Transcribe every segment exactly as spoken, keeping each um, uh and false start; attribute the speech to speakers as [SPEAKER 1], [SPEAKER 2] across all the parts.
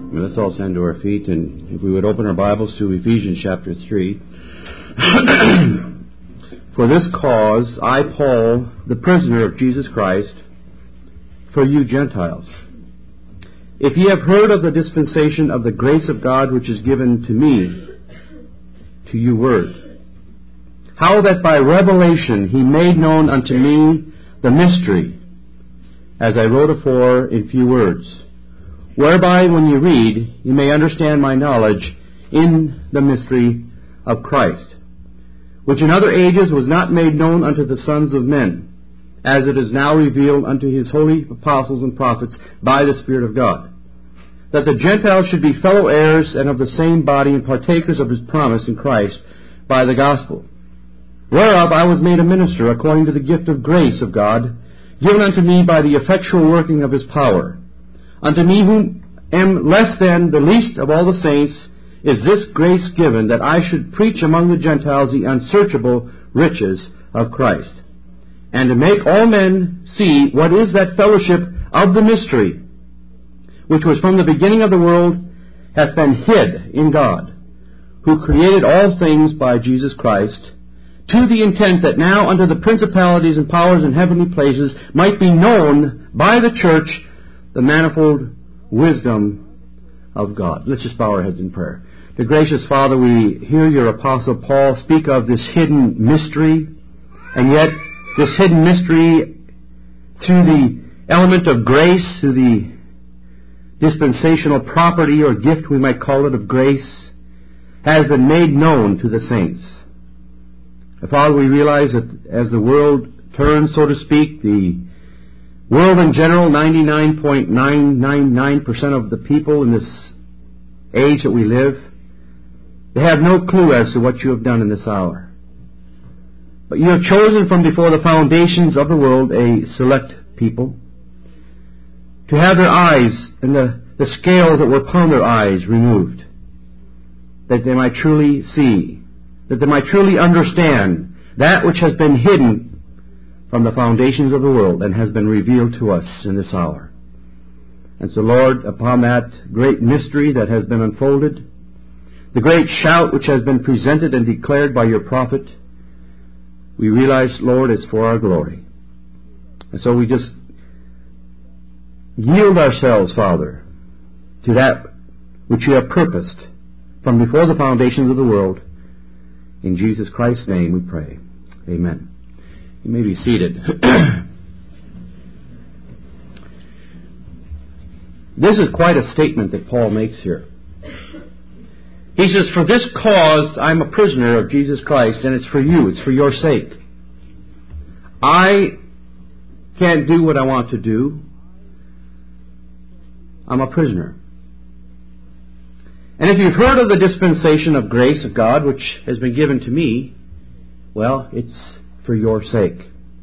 [SPEAKER 1] Let's all stand to our feet, and if we would open our Bibles to Ephesians chapter three. For this cause, I, Paul, the prisoner of Jesus Christ, for you Gentiles, if ye have heard of the dispensation of the grace of God which is given to me, to you word, how that by revelation he made known unto me the mystery, as I wrote afore in few words, whereby when you read, you may understand my knowledge in the mystery of Christ, which in other ages was not made known unto the sons of men, as it is now revealed unto his holy apostles and prophets by the Spirit of God, that the Gentiles should be fellow heirs and of the same body and partakers of his promise in Christ by the gospel, whereof I was made a minister according to the gift of grace of God, given unto me by the effectual working of his power. Unto me, who am less than the least of all the saints, is this grace given, that I should preach among the Gentiles the unsearchable riches of Christ, and to make all men see what is that fellowship of the mystery, which was from the beginning of the world, hath been hid in God, who created all things by Jesus Christ, to the intent that now unto the principalities and powers in heavenly places might be known by the church the manifold wisdom of God. Let's just bow our heads in prayer. The gracious Father, we hear your Apostle Paul speak of this hidden mystery, and yet this hidden mystery, through the element of grace, through the dispensational property or gift, we might call it, of grace, has been made known to the saints. Father, we realize that as the world turns, so to speak, the world in general, ninety-nine point nine nine nine percent of the people in this age that we live, they have no clue as to what you have done in this hour. But you have chosen from before the foundations of the world a select people to have their eyes and the, the scales that were upon their eyes removed, that they might truly see, that they might truly understand that which has been hidden from the foundations of the world and has been revealed to us in this hour. And so, Lord, upon that great mystery that has been unfolded, the great shout which has been presented and declared by your prophet, we realize, Lord, it's for our glory. And so we just yield ourselves, Father, to that which you have purposed from before the foundations of the world. In Jesus Christ's name we pray. Amen. You may be seated. This is quite a statement that Paul makes here. He says, for this cause I'm a prisoner of Jesus Christ, and it's for you, it's for your sake. I can't do what I want to do. I'm a prisoner. And if you've heard of the dispensation of grace of God which has been given to me, well, it's for your sake,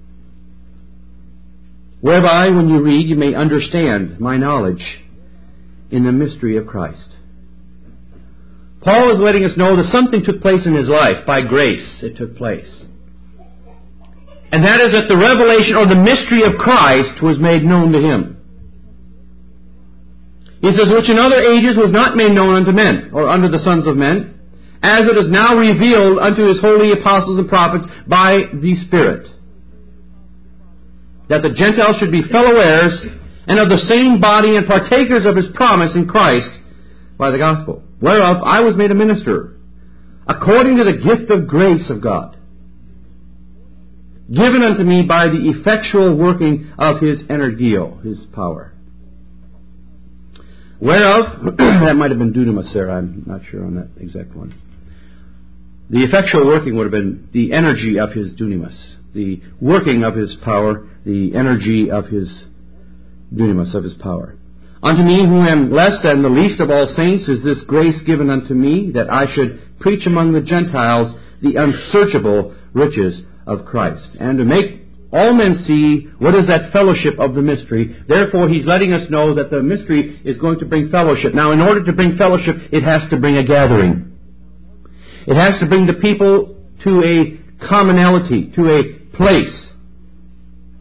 [SPEAKER 1] whereby when you read you may understand my knowledge in the mystery of Christ. Paul is letting us know that something took place in his life. By grace it took place. And that is that the revelation or the mystery of Christ was made known to him. He says, which in other ages was not made known unto men, or unto the sons of men, as it is now revealed unto his holy apostles and prophets by the Spirit, that the Gentiles should be fellow heirs and of the same body and partakers of his promise in Christ by the gospel, whereof I was made a minister, according to the gift of grace of God, given unto me by the effectual working of his energeo, his power. Whereof, that might have been dunamis there, I'm not sure on that exact one. The effectual working would have been the energy of his dunamis, the working of his power, the energy of his dunamis, of his power. Unto me, who am less than the least of all saints, is this grace given unto me, that I should preach among the Gentiles the unsearchable riches of Christ, and to make all men see what is that fellowship of the mystery. Therefore, he's letting us know that the mystery is going to bring fellowship. Now, in order to bring fellowship, it has to bring a gathering. It has to bring the people to a commonality, to a place.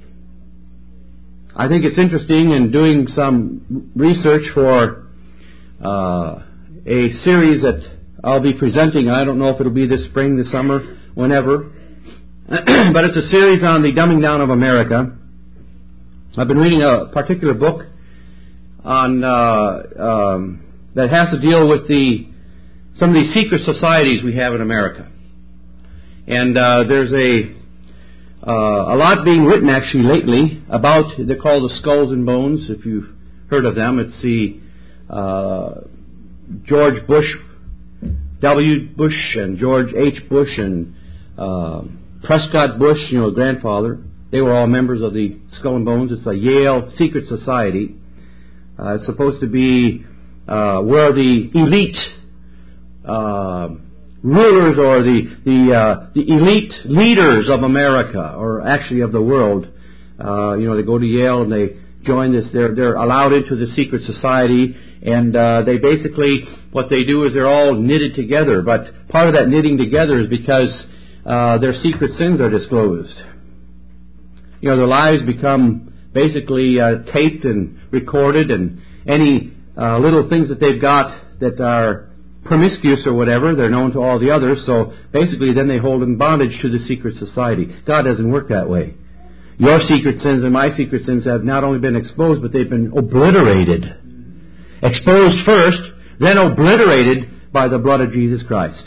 [SPEAKER 1] I think it's interesting in doing some research for uh, a series that I'll be presenting. I don't know if it'll be this spring, this summer, whenever. But it's a series on the dumbing down of America. I've been reading a particular book on uh, um, that has to deal with the some of these secret societies we have in America. And uh, there's a uh, a lot being written actually lately about, they're called the Skulls and Bones, if you've heard of them. It's the uh, George Bush, W. Bush, and George H. Bush, and uh, Prescott Bush, you know, grandfather. They were all members of the Skull and Bones. It's a Yale secret society. Uh, it's supposed to be uh, where the elite uh, rulers or the the, uh, the elite leaders of America, or actually of the world, uh, you know, they go to Yale and they join this. They're they're allowed into the secret society, and uh, they basically, what they do is they're all knitted together. But part of that knitting together is because uh, their secret sins are disclosed. You know, their lives become basically uh, taped and recorded, and any uh, little things that they've got that are promiscuous or whatever, they're known to all the others. So basically then they hold in bondage to the secret society. God doesn't work that way. Your secret sins and my secret sins have not only been exposed, but they've been obliterated. Exposed first, then obliterated by the blood of Jesus Christ.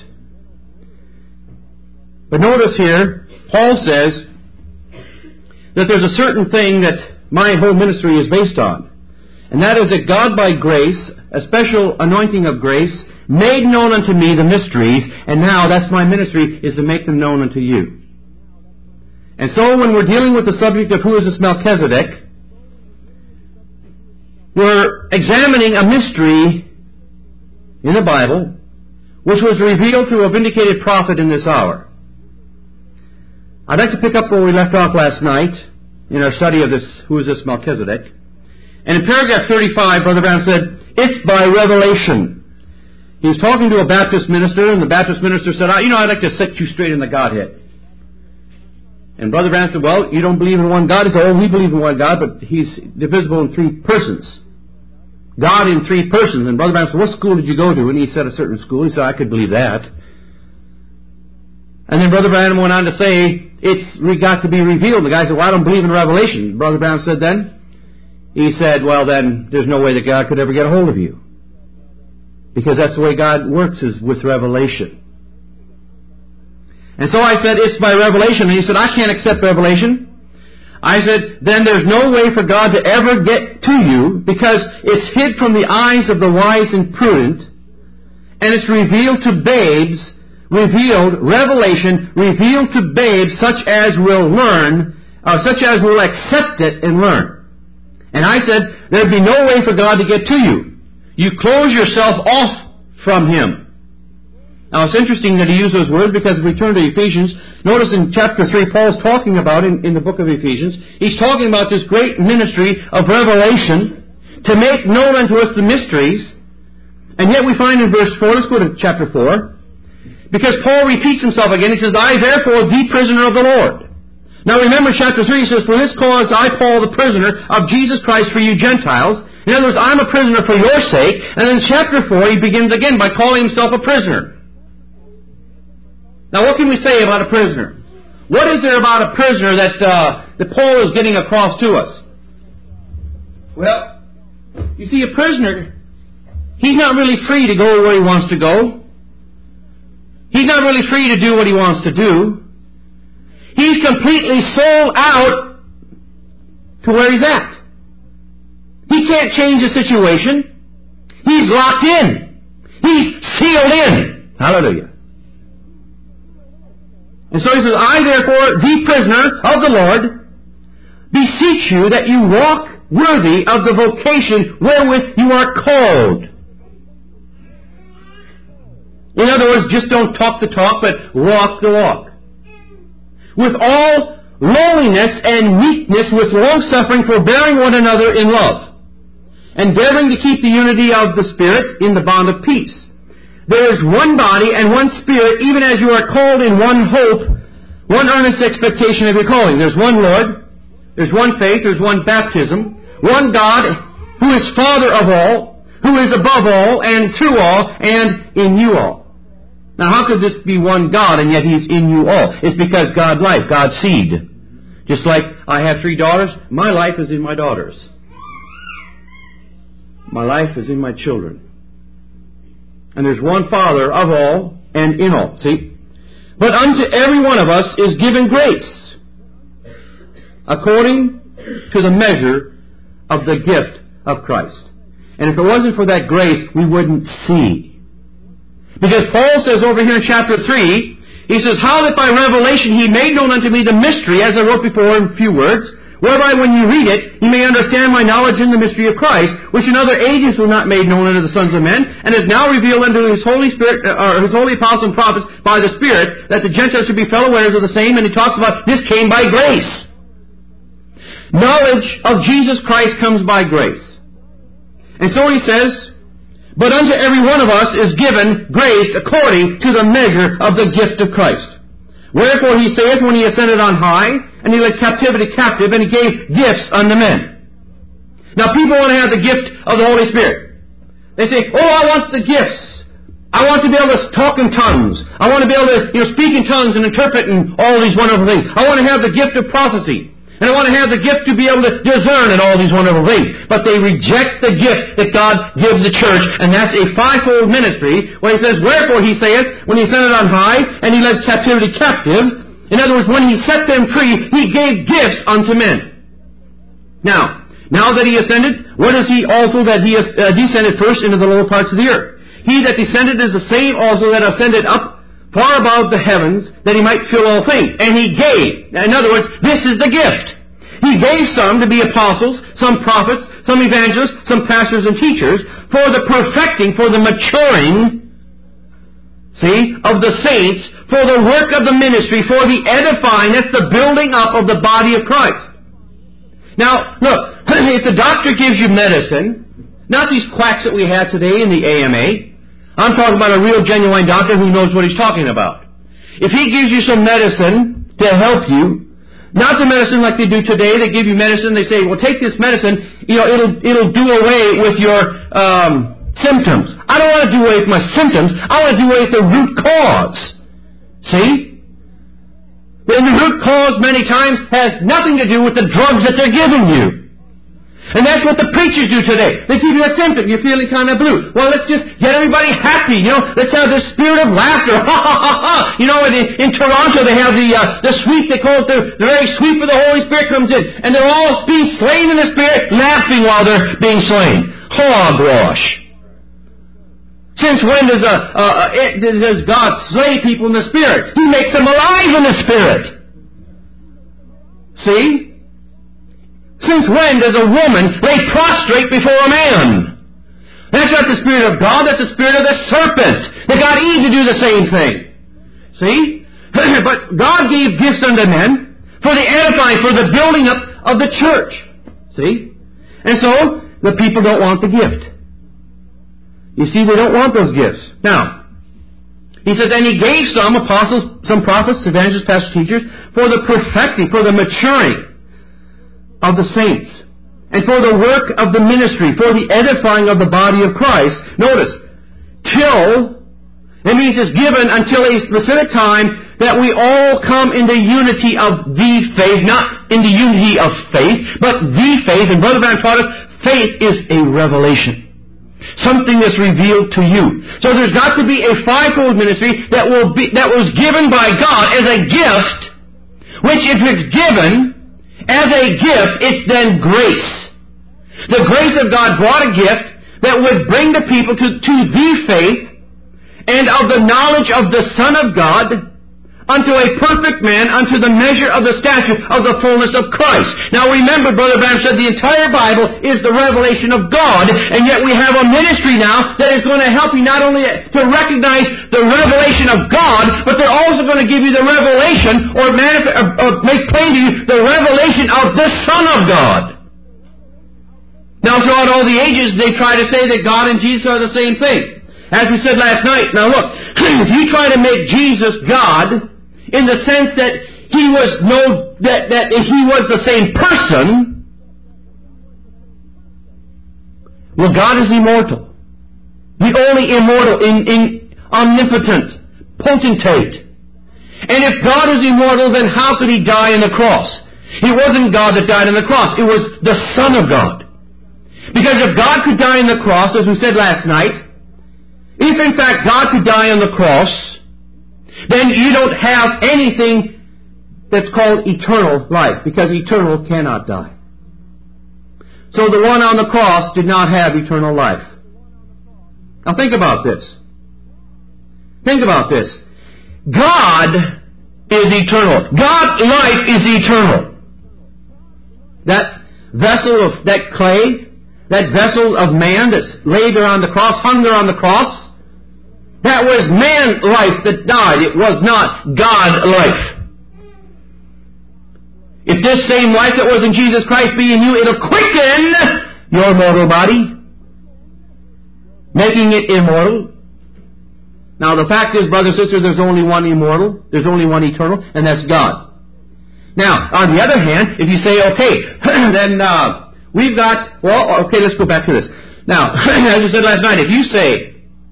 [SPEAKER 1] But notice here, Paul says that there's a certain thing that my whole ministry is based on. And that is that God by grace, a special anointing of grace, made known unto me the mysteries, and now that's my ministry, is to make them known unto you. And so when we're dealing with the subject of who is this Melchizedek, we're examining a mystery in the Bible which was revealed through a vindicated prophet in this hour. I'd like to pick up where we left off last night in our study of this, who is this Melchizedek. And in paragraph thirty-five, Brother Branham said, it's by revelation. He was talking to a Baptist minister, and the Baptist minister said, you know, I'd like to set you straight in the Godhead. And Brother Branham said, well, you don't believe in one God? He said, oh, we believe in one God, but He's divisible in three persons. God in three persons. And Brother Branham said, what school did you go to? And he said, a certain school. He said, I could believe that. And then Brother Branham went on to say, it's got to be revealed. The guy said, well, I don't believe in revelation. Brother Branham said then, he said, well then, there's no way that God could ever get a hold of you. Because that's the way God works, is with revelation. And so I said, it's by revelation. And he said, I can't accept revelation. I said, then there's no way for God to ever get to you, because it's hid from the eyes of the wise and prudent, and it's revealed to babes, revealed, revelation, revealed to babes such as will learn, or such as will accept it and learn. And I said, there'd be no way for God to get to you. You close yourself off from Him. Now it's interesting that he used those words, because if we turn to Ephesians, notice in chapter three, Paul's talking about, in, in the book of Ephesians, he's talking about this great ministry of revelation to make known unto us the mysteries. And yet we find in verse four, let's go to chapter four, because Paul repeats himself again. He says, I therefore, the prisoner of the Lord. Now remember chapter three, he says, for this cause I, Paul, the prisoner of Jesus Christ for you Gentiles. In other words, I'm a prisoner for your sake. And in chapter four, he begins again by calling himself a prisoner. Now what can we say about a prisoner? What is there about a prisoner that, uh, that Paul is getting across to us? Well, you see, a prisoner, he's not really free to go where he wants to go. He's not really free to do what he wants to do. He's completely sold out to where he's at. He can't change the situation. He's locked in. He's sealed in. Hallelujah. And so he says, I therefore, the prisoner of the Lord, beseech you that you walk worthy of the vocation wherewith you are called. In other words, just don't talk the talk, but walk the walk. With all lowliness and meekness, with long-suffering, forbearing one another in love, endeavoring to keep the unity of the Spirit in the bond of peace. There is one body and one Spirit, even as you are called in one hope, one earnest expectation of your calling. There's one Lord, there's one faith, there's one baptism, one God, who is Father of all, who who is above all, and through all, and in you all. Now, how could this be one God, and yet He's in you all? It's because God life, God's seed. Just like I have three daughters, my life is in my daughters. My life is in my children. And there's one Father of all and in all. See? But unto every one of us is given grace, according to the measure of the gift of Christ. And if it wasn't for that grace, we wouldn't see. Because Paul says over here in chapter three, he says, how that by revelation He made known unto me the mystery, as I wrote before in few words, whereby when you read it, you may understand my knowledge in the mystery of Christ, which in other ages was not made known unto the sons of men, and is now revealed unto His Holy Spirit, or His holy apostles and prophets by the Spirit, that the Gentiles should be fellow heirs of the same. And he talks about this came by grace. Knowledge of Jesus Christ comes by grace. And so he says, but unto every one of us is given grace according to the measure of the gift of Christ. Wherefore He saith, when He ascended on high, and He led captivity captive, and He gave gifts unto men. Now people want to have the gift of the Holy Spirit. They say, oh, I want the gifts. I want to be able to talk in tongues. I want to be able to you know, speak in tongues and interpret and all these wonderful things. I want to have the gift of prophecy. And I want to have the gift to be able to discern and all these wonderful things. But they reject the gift that God gives the church, and that's a fivefold ministry, where He says, wherefore He saith, when He ascended on high, and He led captivity captive. In other words, when He set them free, He gave gifts unto men. Now, now that He ascended, what is He also that He uh, descended first into the lower parts of the earth? He that descended is the same also that ascended up far above the heavens, that He might fill all things. And He gave. In other words, this is the gift. He gave some to be apostles, some prophets, some evangelists, some pastors and teachers, for the perfecting, for the maturing, see, of the saints, for the work of the ministry, for the edifying, that's the building up of the body of Christ. Now, look, if the doctor gives you medicine, not these quacks that we have today in the A M A, I'm talking about a real genuine doctor who knows what he's talking about. If he gives you some medicine to help you, not the medicine like they do today, they give you medicine, they say, well, take this medicine, you know, it'll, it'll do away with your um, symptoms. I don't want to do away with my symptoms, I want to do away with the root cause. See? And the root cause many times has nothing to do with the drugs that they're giving you. And that's what the preachers do today. They give you a symptom. You're feeling kind of blue. Well, let's just get everybody happy. You know, let's have this spirit of laughter. Ha, ha, ha, ha. You know, in, in Toronto they have the uh, the sweep. They call it the, the very sweep of the Holy Spirit comes in. And they're all being slain in the Spirit, laughing while they're being slain. Hogwash. Since when does, a, a, a, does God slay people in the Spirit? He makes them alive in the Spirit. See? Since when does a woman lay prostrate before a man? That's not the Spirit of God, that's the spirit of the serpent. That got Eve to do the same thing. See? But God gave gifts unto men for the edifying, for the building up of the church. See? And so, the people don't want the gift. You see, they don't want those gifts. Now, He says, and He gave some apostles, some prophets, evangelists, pastors, teachers, for the perfecting, for the maturing of the saints, and for the work of the ministry, for the edifying of the body of Christ. Notice, till, it means it's given until a specific time that we all come into unity of the faith, not into unity of faith, but the faith. And Brother Branham taught us, faith is a revelation. Something that's revealed to you. So there's got to be a fivefold ministry that will be, that was given by God as a gift, which if it's given as a gift, it's then grace. The grace of God brought a gift that would bring the people to, to the faith and of the knowledge of the Son of God unto a perfect man, unto the measure of the stature of the fullness of Christ. Now remember, Brother Branham said the entire Bible is the revelation of God, and yet we have a ministry now that is going to help you not only to recognize the revelation of God, but they're also going to give you the revelation, or, manif- or, or make plain to you the revelation of the Son of God. Now throughout all the ages, they try to say that God and Jesus are the same thing. As we said last night, now look, if you try to make Jesus God, in the sense that He was no, that, that He was the same person, well, God is immortal. the only immortal, in, in omnipotent, potentate. And if God is immortal, then how could He die on the cross? It wasn't God that died on the cross. It was the Son of God. Because if God could die on the cross, as we said last night, if in fact God could die on the cross, then you don't have anything that's called eternal life, because eternal cannot die. So the one on the cross did not have eternal life. Now think about this. Think about this. God is eternal. God's life is eternal. That vessel of, that clay, that vessel of man that's laid there on the cross, hung there on the cross, that was man's life that died. It was not God's life. If this same life that was in Jesus Christ be in you, it'll quicken your mortal body, making it immortal. Now the fact is, brothers and sisters, there's only one immortal, there's only one eternal, and that's God. Now, on the other hand, if you say, okay, then uh, we've got, well, okay, let's go back to this. Now, as we said last night, if you say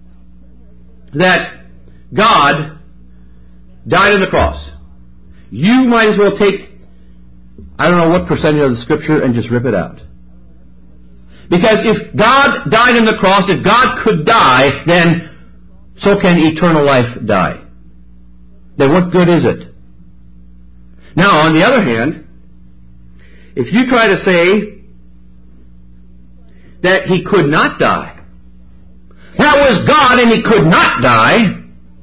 [SPEAKER 1] that God died on the cross, you might as well take, I don't know what percentage of the Scripture, and just rip it out. Because if God died on the cross, if God could die, then so can eternal life die. Then what good is it? Now, on the other hand, if you try to say that He could not die, that was God and He could not die,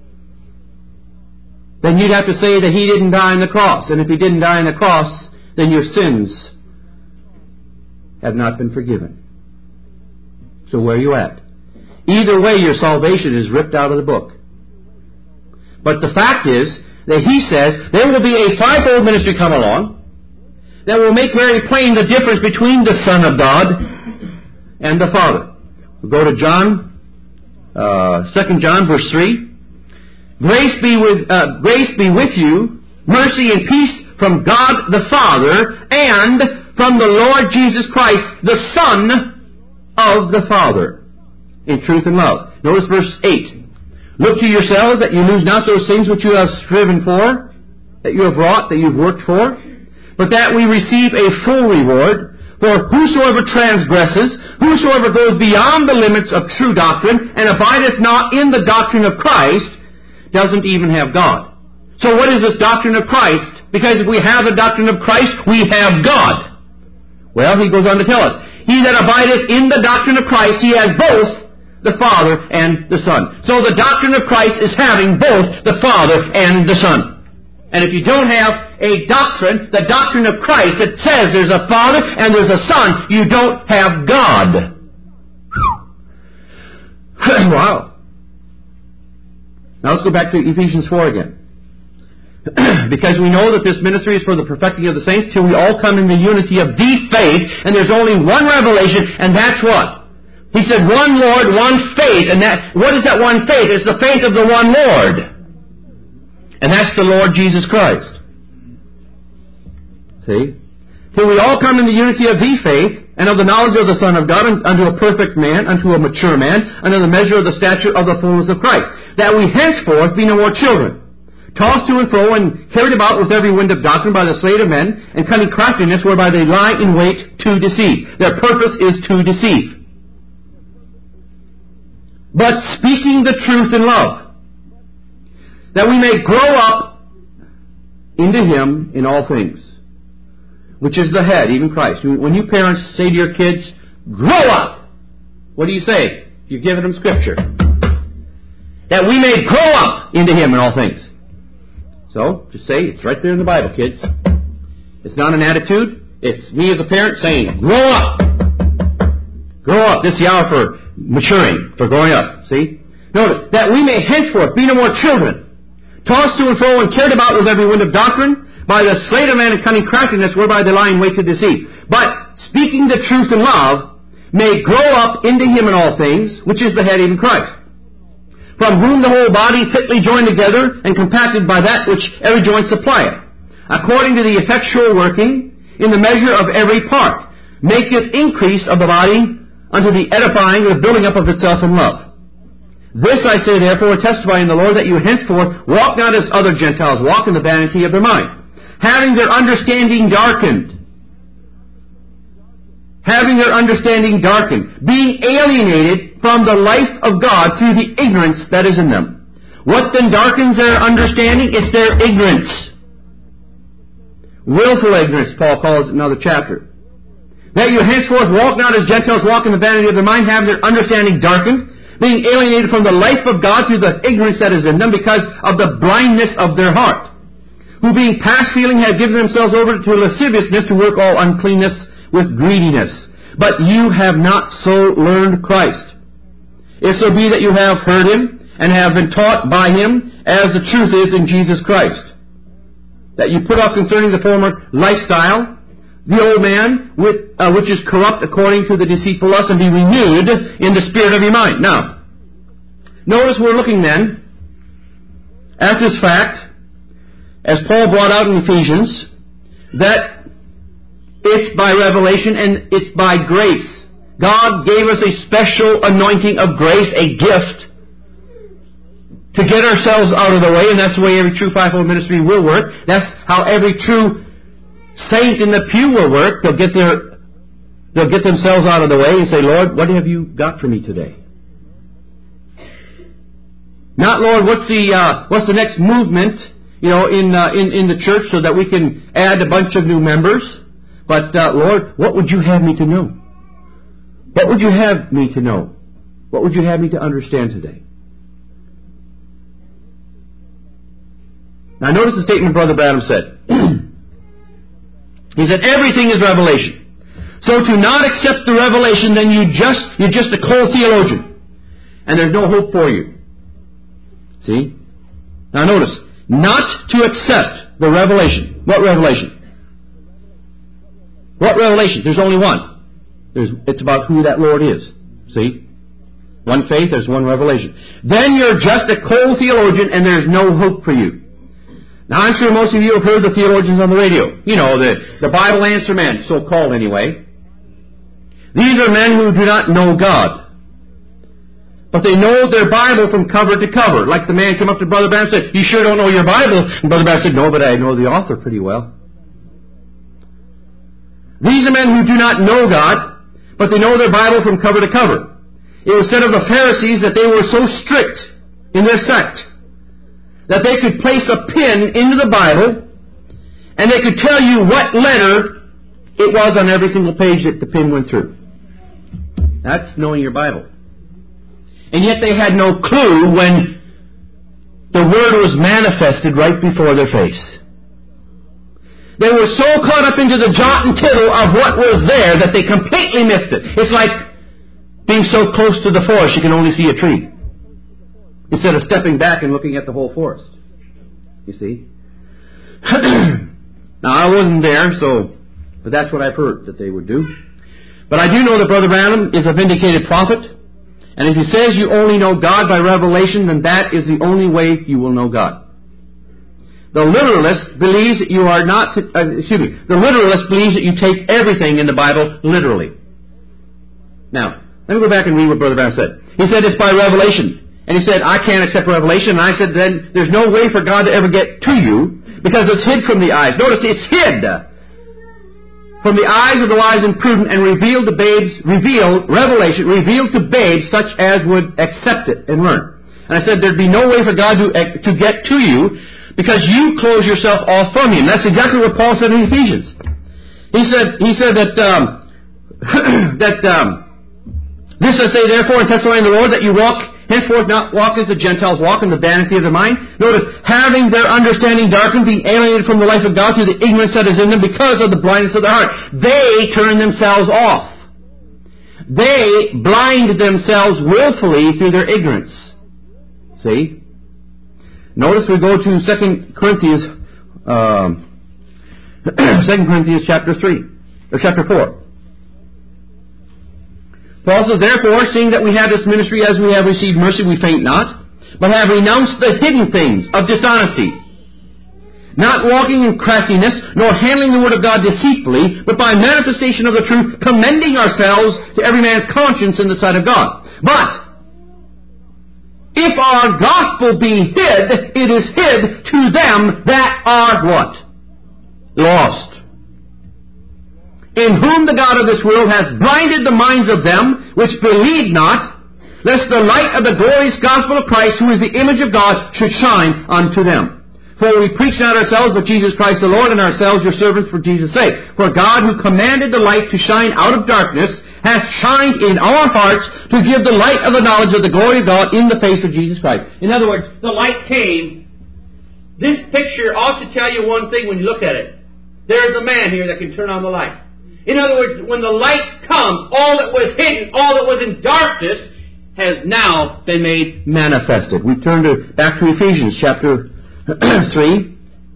[SPEAKER 1] then you'd have to say that He didn't die on the cross. And if He didn't die on the cross, then your sins have not been forgiven. So where are you at? Either way, your salvation is ripped out of the book. But the fact is that He says there will be a fivefold ministry come along that will make very plain the difference between the Son of God and the Father. We'll go to John, uh, Second John, verse three. Grace be with uh, grace be with you, mercy and peace from God the Father and from the Lord Jesus Christ, the Son of the Father, in truth and love. Notice verse eight. Look to yourselves that you lose not those things which you have striven for, that you have wrought, that you have worked for, but that we receive a full reward. For whosoever transgresses, whosoever goes beyond the limits of true doctrine, and abideth not in the doctrine of Christ, doesn't even have God. So what is this doctrine of Christ? Because if we have the doctrine of Christ, we have God. Well, he goes on to tell us, he that abideth in the doctrine of Christ, he has both the Father and the Son. So the doctrine of Christ is having both the Father and the Son. And if you don't have a doctrine, the doctrine of Christ that says there's a Father and there's a Son, you don't have God. Wow. Now let's go back to Ephesians four again. Because we know that this ministry is for the perfecting of the saints till we all come in the unity of the faith, and there's only one revelation, and that's what? He said one Lord, one faith, and that, what is that one faith? It's the faith of the one Lord. And that's the Lord Jesus Christ. See? Till we all come in the unity of the faith, and of the knowledge of the Son of God, unto a perfect man, unto a mature man, unto the measure of the stature of the fullness of Christ, that we henceforth be no more children, tossed to and fro, and carried about with every wind of doctrine by the sleight of men, and cunning craftiness, whereby they lie in wait to deceive. Their purpose is to deceive. But speaking the truth in love, that we may grow up into Him in all things, which is the head, even Christ. When you parents say to your kids, grow up, what do you say? You're giving them Scripture. That we may grow up into Him in all things. So, just say, it's right there in the Bible, kids. It's not an attitude. It's me as a parent saying, grow up. Grow up. This is the hour for maturing, for growing up. See? Notice, that we may henceforth be no more children, tossed to and fro and carried about with every wind of doctrine, by the sleight of man and cunning craftiness, whereby they lie in wait to deceive. But, speaking the truth in love, may grow up into Him in all things, which is the head, even Christ. From whom the whole body fitly joined together and compacted by that which every joint supplieth, according to the effectual working in the measure of every part, maketh increase of the body unto the edifying and the building up of itself in love. This I say therefore, testifying in the Lord, that you henceforth walk not as other Gentiles walk, in the vanity of their mind, having their understanding darkened. Having their understanding darkened, being alienated from the life of God through the ignorance that is in them. What then darkens their understanding? It's their ignorance. Willful ignorance, Paul calls it in another chapter. That you henceforth walk not as Gentiles walk, in the vanity of their mind, having their understanding darkened, being alienated from the life of God through the ignorance that is in them, because of the blindness of their heart, who being past feeling have given themselves over to lasciviousness, to work all uncleanness with greediness. But you have not so learned Christ. If so be that you have heard Him, and have been taught by Him, as the truth is in Jesus Christ, that you put off concerning the former lifestyle, the old man, with, uh, which is corrupt according to the deceitful lust, and be renewed in the spirit of your mind. Now, notice we're looking then at this fact, as Paul brought out in Ephesians, that it's by revelation and it's by grace. God gave us a special anointing of grace, a gift, to get ourselves out of the way, and that's the way every true fivefold ministry will work. That's how every true saint in the pew will work. They'll get their, they'll get themselves out of the way and say, Lord, what have you got for me today? Not, Lord, what's the uh, what's the next movement, you know, in uh, in in the church so that we can add a bunch of new members? But uh, Lord, what would you have me to know? What would you have me to know? What would you have me to understand today? Now notice the statement Brother Branham said. He said, everything is revelation. So to not accept the revelation, then you just, you're just a cold theologian. And there's no hope for you. See? Now notice, not to accept the revelation. What revelation? What revelation? There's only one. There's, it's about who that Lord is. See? One faith, there's one revelation. Then you're just a cold theologian and there's no hope for you. Now, I'm sure most of you have heard the theologians on the radio. You know, the, the Bible answer men, so-called anyway. These are men who do not know God. But they know their Bible from cover to cover. Like the man came up to Brother Branham and said, you sure don't know your Bible? And Brother Branham said, no, but I know the author pretty well. These are men who do not know God, but they know their Bible from cover to cover. It was said of the Pharisees that they were so strict in their sect that they could place a pin into the Bible and they could tell you what letter it was on every single page that the pin went through. That's knowing your Bible. And yet they had no clue when the Word was manifested right before their face. They were so caught up into the jot and tittle of what was there that they completely missed it. It's like being so close to the forest you can only see a tree, instead of stepping back and looking at the whole forest. You see? Now, I wasn't there, so, but that's what I've heard that they would do. But I do know that Brother Branham is a vindicated prophet, and if he says you only know God by revelation, then that is the only way you will know God. The literalist believes that you are not, to, uh, excuse me, the literalist believes that you take everything in the Bible literally. Now, let me go back and read what Brother Branham said. He said it's by revelation. And he said, I can't accept revelation. And I said, then there's no way for God to ever get to you because it's hid from the eyes. Notice, it's hid from the eyes of the wise and prudent and revealed to babes, revealed, revelation, revealed to babes such as would accept it and learn. And I said, there'd be no way for God to, to get to you because you close yourself off from Him. That's exactly what Paul said in Ephesians. He said, he said that, um, that, um, this I say therefore and testify in the Lord that you walk henceforth not walk as the Gentiles walk in the vanity of their mind. Notice, having their understanding darkened, being alienated from the life of God through the ignorance that is in them because of the blindness of their heart. They turn themselves off. They blind themselves willfully through their ignorance. See? Notice we go to Second Corinthians, um, Second Corinthians chapter three, or chapter four. Paul says, therefore, seeing that we have this ministry as we have received mercy, we faint not, but have renounced the hidden things of dishonesty, not walking in craftiness, nor handling the word of God deceitfully, but by manifestation of the truth, commending ourselves to every man's conscience in the sight of God. But our gospel be hid, it is hid to them that are what? Lost. In whom the God of this world hath blinded the minds of them which believe not, lest the light of the glorious gospel of Christ, who is the image of God, should shine unto them. For we preach not ourselves, but Jesus Christ the Lord, and ourselves your servants for Jesus' sake. For God, who commanded the light to shine out of darkness, hath shined in our hearts to give the light of the knowledge of the glory of God in the face of Jesus Christ. In other words, the light came. This picture ought to tell you one thing when you look at it. There's a man here that can turn on the light. In other words, when the light comes, all that was hidden, all that was in darkness, has now been made manifested. We turn to back to Ephesians chapter three,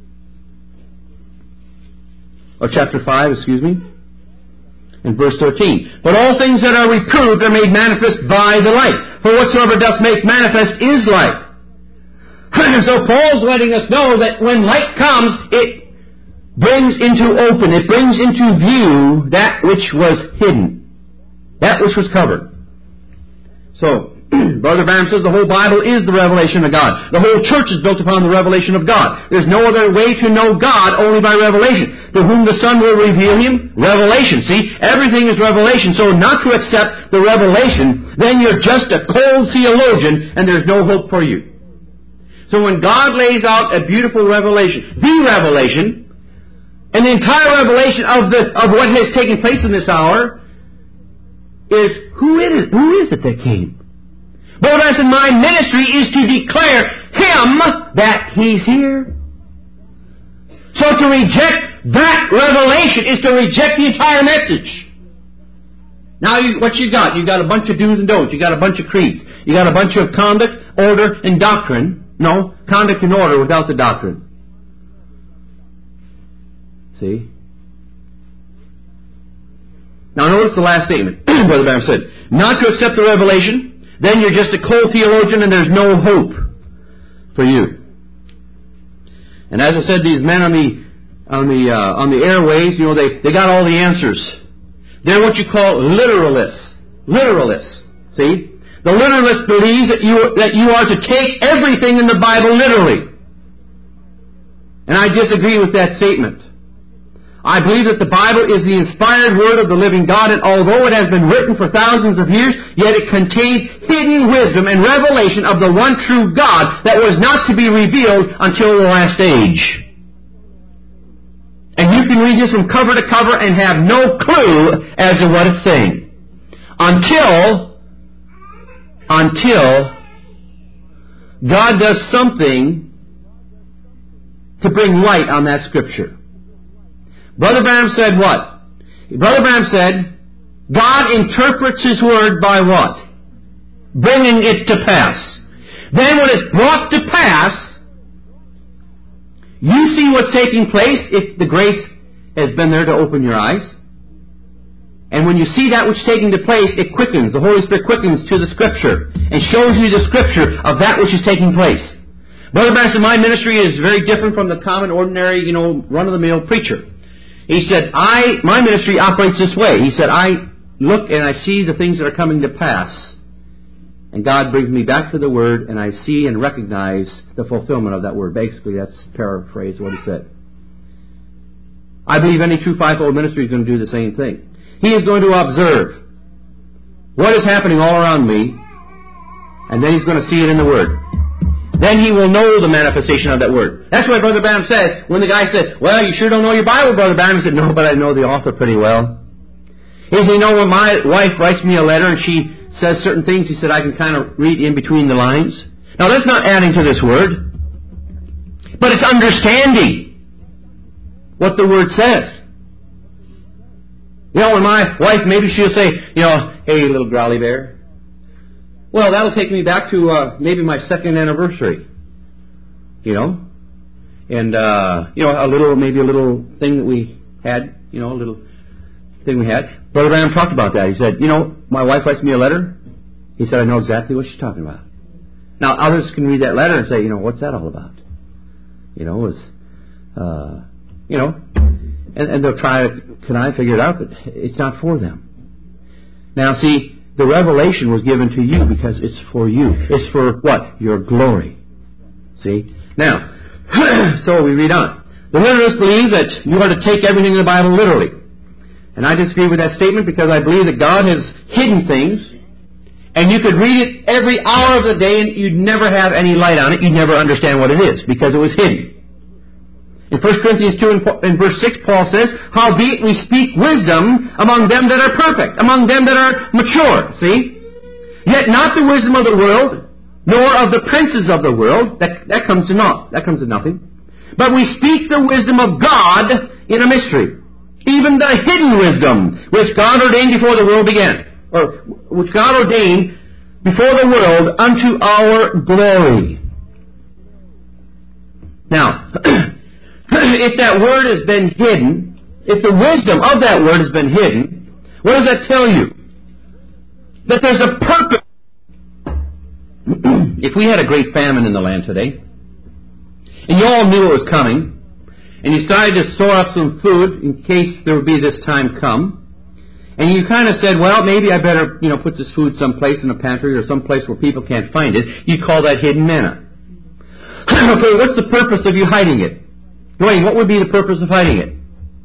[SPEAKER 1] or chapter five, excuse me, and verse thirteen. But all things that are reproved are made manifest by the light. For whatsoever doth make manifest is light. So Paul's letting us know that when light comes, it brings into open, it brings into view that which was hidden, that which was covered. So, Brother Branham says the whole Bible is the revelation of God. The whole church is built upon the revelation of God. There's no other way to know God only by revelation. To whom the Son will reveal Him, revelation. See, everything is revelation. So not to accept the revelation, then you're just a cold theologian and there's no hope for you. So when God lays out a beautiful revelation, the revelation, and the entire revelation of the of what has taken place in this hour is who it is, who is it that came? But as in my ministry is to declare Him that He's here. So to reject that revelation is to reject the entire message. Now you, what you got? You got a bunch of do's and don'ts. You got a bunch of creeds. You got a bunch of conduct, order, and doctrine. No, conduct and order without the doctrine. See? Now notice the last statement. Brother Branham said, not to accept the revelation, then you're just a cold theologian and there's no hope for you. And as I said, these men on the on the uh, on the airways, you know, they, they got all the answers. They're what you call literalists. Literalists. See? The literalist believes that you that you are to take everything in the Bible literally. And I disagree with that statement. I believe that the Bible is the inspired Word of the living God, and although it has been written for thousands of years, yet it contains hidden wisdom and revelation of the one true God that was not to be revealed until the last age. And you can read this from cover to cover and have no clue as to what it's saying. Until, until God does something to bring light on that Scripture. Brother Branham said what? Brother Branham said, God interprets His Word by what? Bringing it to pass. Then when it's brought to pass, you see what's taking place if the grace has been there to open your eyes. And when you see that which is taking place, it quickens. The Holy Spirit quickens to the Scripture and shows you the Scripture of that which is taking place. Brother Branham said, my ministry is very different from the common, ordinary, you know, run-of-the-mill preacher. He said, I, my ministry operates this way. He said, I look and I see the things that are coming to pass. And God brings me back to the Word and I see and recognize the fulfillment of that Word. Basically, that's paraphrase what he said. I believe any true fivefold ministry is going to do the same thing. He is going to observe what is happening all around me, and then he's going to see it in the Word. Then he will know the manifestation of that Word. That's why Brother Branham says, when the guy said, well, you sure don't know your Bible, Brother Branham, he said, no, but I know the author pretty well. He said, you know, when my wife writes me a letter and she says certain things, he said, I can kind of read in between the lines. Now, that's not adding to this Word, but it's understanding what the Word says. You know, when my wife, maybe she'll say, you know, hey, little growly bear. Well, that'll take me back to uh, maybe my second anniversary, you know, and uh, you know, a little, maybe a little thing that we had, you know, a little thing we had. Brother Branham talked about that. He said, you know, my wife writes me a letter. He said, I know exactly what she's talking about. Now, others can read that letter and say, you know, what's that all about? You know, is, uh, you know, and, and they'll try to, can I figure it out? But it's not for them. Now, see, the revelation was given to you because it's for you. It's for what? Your glory. See? Now, so we read on. The literalists believe that you are to take everything in the Bible literally. And I disagree with that statement because I believe that God has hidden things, and you could read it every hour of the day and you'd never have any light on it. You'd never understand what it is because it was hidden. In First Corinthians two and verse six, Paul says, "Howbeit we speak wisdom among them that are perfect, among them that are mature." See? "Yet not the wisdom of the world, nor of the princes of the world." That, that comes to naught. That comes to nothing. "But we speak the wisdom of God in a mystery, even the hidden wisdom, which God ordained before the world began." Or, which God ordained before the world unto our glory. Now, if that word has been hidden, if the wisdom of that word has been hidden, what does that tell you? That there's a purpose. If we had a great famine in the land today, and you all knew it was coming, and you started to store up some food in case there would be this time come, and you kind of said, well, maybe I better, you know, put this food someplace in a pantry or someplace where people can't find it, you call that hidden manna. Okay, what's the purpose of you hiding it? Dwayne, what would be the purpose of hiding it?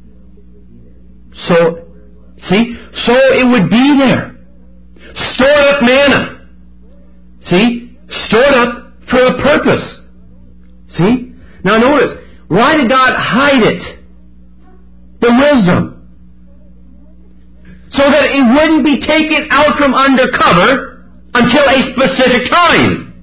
[SPEAKER 1] So, see? So it would be there. Stored up manna. See? Stored up for a purpose. See? Now notice, why did God hide it? The wisdom. So that it wouldn't be taken out from under cover until a specific time.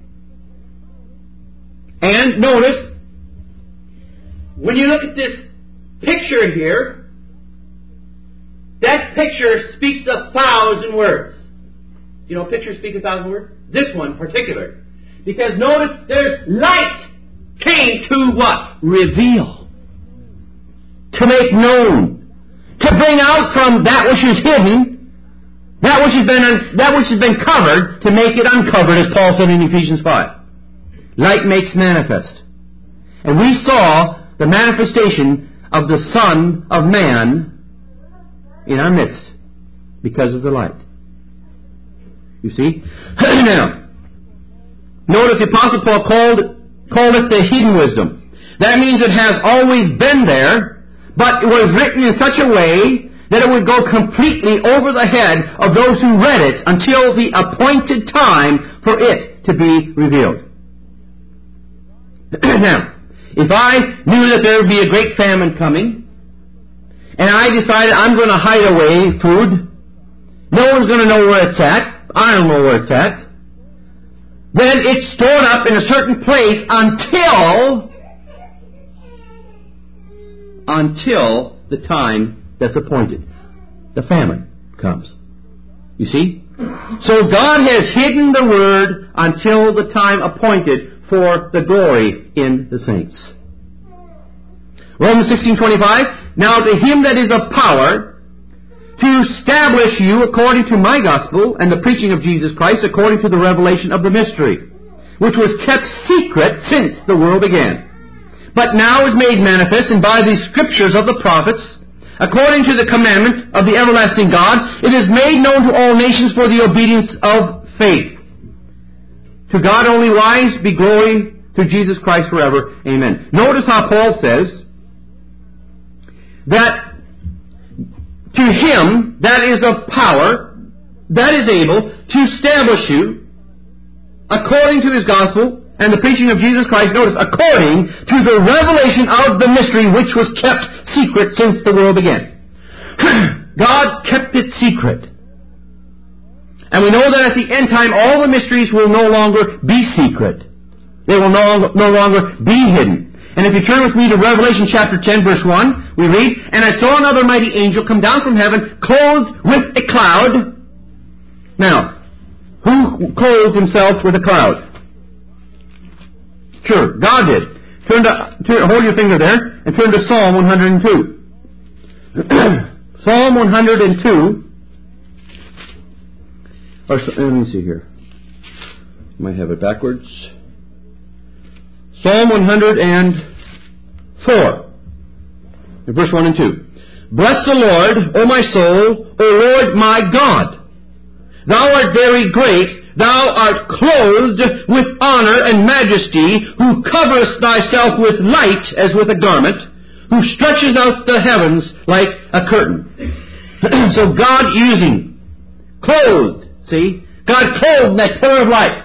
[SPEAKER 1] And notice, when you look at this picture here, that picture speaks a thousand words. You know, pictures speak a thousand words? This one in particular. Because notice, there's light came to what? Reveal. To make known. To bring out from that which is hidden, that which has been that which has been covered, to make it uncovered, as Paul said in Ephesians five. Light makes manifest. And we saw the manifestation of the Son of Man in our midst because of the light. You see? Now, notice the Apostle Paul called, called it the hidden wisdom. That means it has always been there, but it was written in such a way that it would go completely over the head of those who read it until the appointed time for it to be revealed. Now, if I knew that there would be a great famine coming, and I decided I'm going to hide away food, no one's going to know where it's at, I don't know where it's at, then it's stored up in a certain place until until the time that's appointed. The famine comes. You see? So God has hidden the Word until the time appointed for the glory in the saints. Romans sixteen twenty-five, "Now to Him that is of power to establish you according to my gospel and the preaching of Jesus Christ according to the revelation of the mystery, which was kept secret since the world began, but now is made manifest, and by the scriptures of the prophets, according to the commandment of the everlasting God, it is made known to all nations for the obedience of faith. To God only wise be glory through Jesus Christ forever. Amen." Notice how Paul says that to Him that is of power, that is able to establish you according to His gospel and the preaching of Jesus Christ, notice, according to the revelation of the mystery which was kept secret since the world began. God kept it secret. And we know that at the end time all the mysteries will no longer be secret. They will no, no longer be hidden. And if you turn with me to Revelation chapter ten, verse one, we read, "And I saw another mighty angel come down from heaven, clothed with a cloud." Now, who clothed himself with a cloud? Sure, God did. Turn to, turn, hold your finger there and turn to Psalm one hundred two. Psalm one hundred two. Or, let me see here. Might have it backwards. Psalm one hundred four. In verse one and two. "Bless the Lord, O my soul, O Lord my God. Thou art very great, thou art clothed with honor and majesty, who coverest thyself with light as with a garment, who stretches out the heavens like a curtain. So God using clothed, see? God clothed in that pillar of light.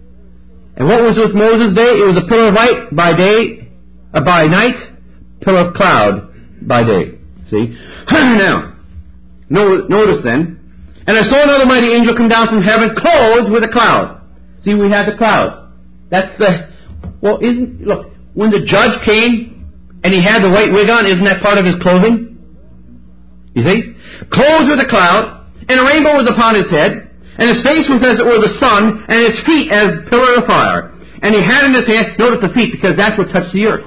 [SPEAKER 1] And what was with Moses' day? It was a pillar of light by day, uh, by night, pillar of cloud by day. See? Now, notice then, and I saw another mighty angel come down from heaven, clothed with a cloud. See, we had the cloud. That's the, well, isn't, look, when the judge came and he had the white wig on, isn't that part of his clothing? You see? Clothed with a cloud, and a rainbow was upon his head, and his face was as it were the sun, and his feet as a pillar of fire. And he had in his hand, notice the feet, because that's what touched the earth.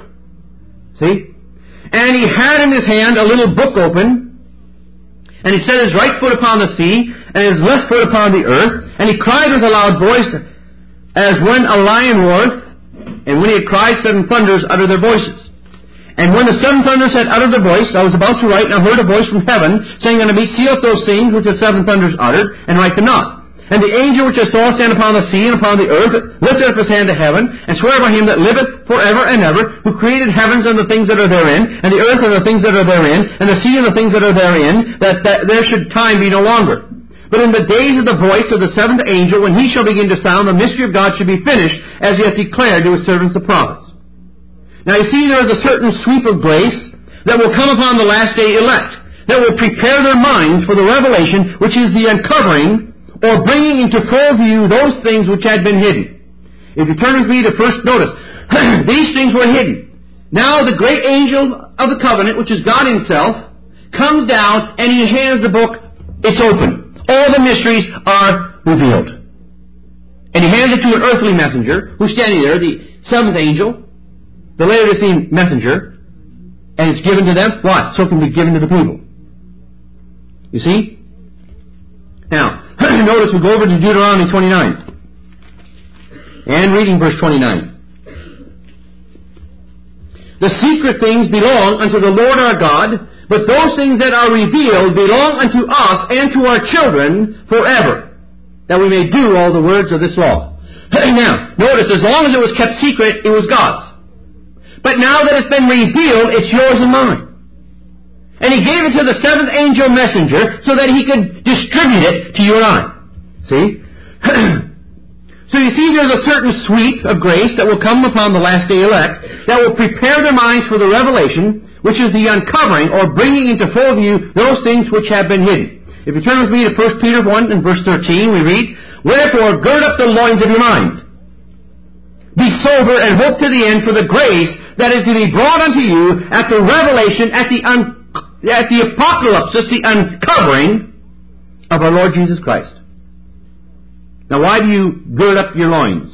[SPEAKER 1] See? And he had in his hand a little book open, and he set his right foot upon the sea, and his left foot upon the earth, and he cried with a loud voice, as when a lion roareth, and when he had cried, seven thunders uttered their voices. And when the seven thunders had uttered their voice, I was about to write, and I heard a voice from heaven, saying unto me, Seal up those things which the seven thunders uttered, and write them not. And the angel which I saw stand upon the sea and upon the earth lifted up his hand to heaven, and sware by him that liveth forever and ever, who created heavens and the things that are therein, and the earth and the things that are therein, and the sea and the things that are therein, that, that there should time be no longer. But in the days of the voice of the seventh angel, when he shall begin to sound, the mystery of God should be finished, as he hath declared to his servants the prophets. Now you see, there is a certain sweep of grace that will come upon the last day elect, that will prepare their minds for the revelation, which is the uncovering, or bringing into full view those things which had been hidden. If you turn with me to first notice, these things were hidden. Now the great angel of the covenant, which is God himself, comes down and he hands the book. It's open. All the mysteries are revealed. And he hands it to an earthly messenger, who's standing there, the seventh angel, the Laodicean messenger, and it's given to them. What? So it can be given to the people. You see? Now, notice we go over to Deuteronomy twenty-nine. And reading verse twenty-nine. The secret things belong unto the Lord our God, but those things that are revealed belong unto us and to our children forever, that we may do all the words of this law. Now, notice, as long as it was kept secret, it was God's. But now that it's been revealed, it's yours and mine. And he gave it to the seventh angel messenger so that he could distribute it to you and I. See? So you see, there's a certain sweep of grace that will come upon the last day elect that will prepare their minds for the revelation, which is the uncovering or bringing into full view those things which have been hidden. If you turn with me to First Peter one and verse thirteen, we read, Wherefore gird up the loins of your mind. Be sober and hope to the end for the grace that is to be brought unto you at the revelation, at the un- at the apocalypse, the uncovering of our Lord Jesus Christ. Now, why do you gird up your loins?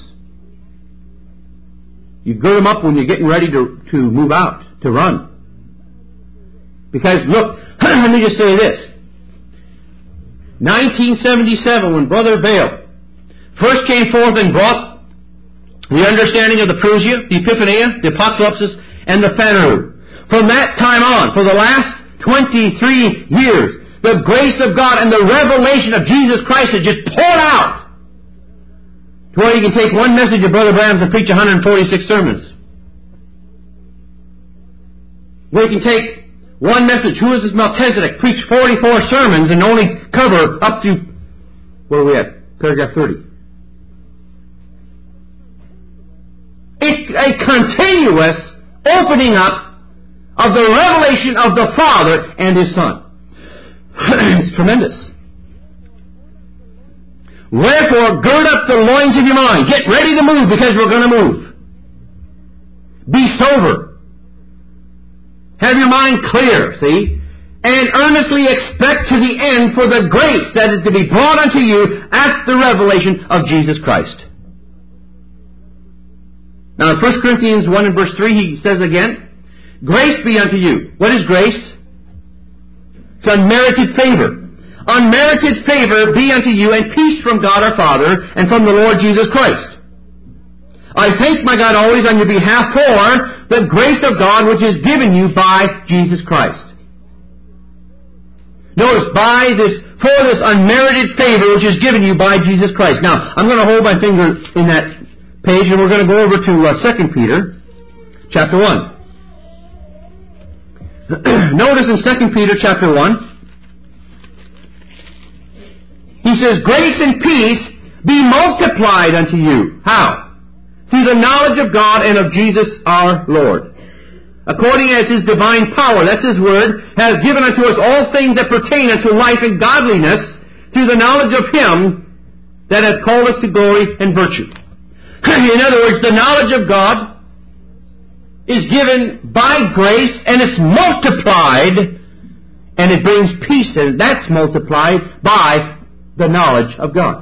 [SPEAKER 1] You gird them up when you're getting ready to, to move out, to run. Because, look, let me just say this. nineteen seventy-seven, when Brother Vail first came forth and brought the understanding of the Parousia, the Epiphania, the Apocalypse, and the Phaneroo. From that time on, for the last twenty-three years, the grace of God and the revelation of Jesus Christ has just poured out to where you can take one message of Brother Branham's and preach one hundred forty-six sermons. Where you can take one message, who is this Melchizedek, preach forty-four sermons and only cover up to, where are we at? Paragraph thirty. It's a continuous opening up of the revelation of the Father and His Son. It's tremendous. Wherefore, gird up the loins of your mind. Get ready to move, because we're going to move. Be sober. Have your mind clear, see? And earnestly expect to the end for the grace that is to be brought unto you at the revelation of Jesus Christ. Now in First Corinthians one and verse three, he says again, Grace be unto you. What is grace? It's unmerited favor. Unmerited favor be unto you, and peace from God our Father and from the Lord Jesus Christ. I thank my God always on your behalf for the grace of God which is given you by Jesus Christ. Notice, by this for this unmerited favor which is given you by Jesus Christ. Now, I'm going to hold my finger in that page, and we're going to go over to uh, Second Peter, chapter one. Notice in Second Peter, chapter one, he says, grace and peace be multiplied unto you. How? Through the knowledge of God and of Jesus our Lord. According as His divine power, that's His word, has given unto us all things that pertain unto life and godliness, through the knowledge of Him that hath called us to glory and virtue. In other words, the knowledge of God is given by grace, and it's multiplied, and it brings peace, and that's multiplied by the knowledge of God.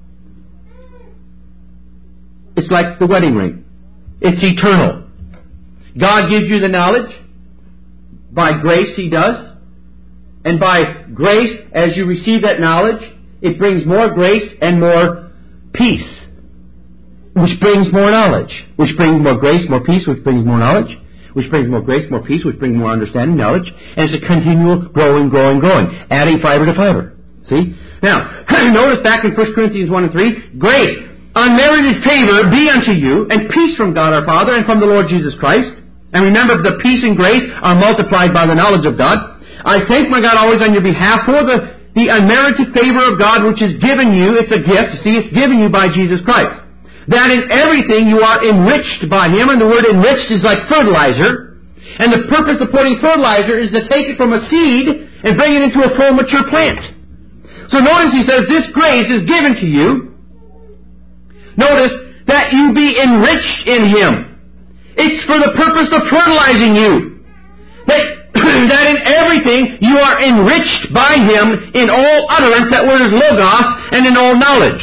[SPEAKER 1] It's like the wedding ring. It's eternal. God gives you the knowledge. By grace He does. And by grace, as you receive that knowledge, it brings more grace and more peace, which brings more knowledge, which brings more grace, more peace, which brings more knowledge, which brings more grace, more peace, which brings more understanding, knowledge, and it's a continual growing, growing, growing, adding fiber to fiber. See? Now, notice back in First Corinthians one and three, grace, unmerited favor be unto you, and peace from God our Father and from the Lord Jesus Christ. And remember, the peace and grace are multiplied by the knowledge of God. I thank my God always on your behalf for the, the unmerited favor of God which is given you. It's a gift. See, it's given you by Jesus Christ. That in everything you are enriched by Him. And the word enriched is like fertilizer. And the purpose of putting fertilizer is to take it from a seed and bring it into a full mature plant. So notice he says, this grace is given to you. Notice that you be enriched in Him. It's for the purpose of fertilizing you. That, that in everything you are enriched by Him in all utterance, that word is logos, and in all knowledge.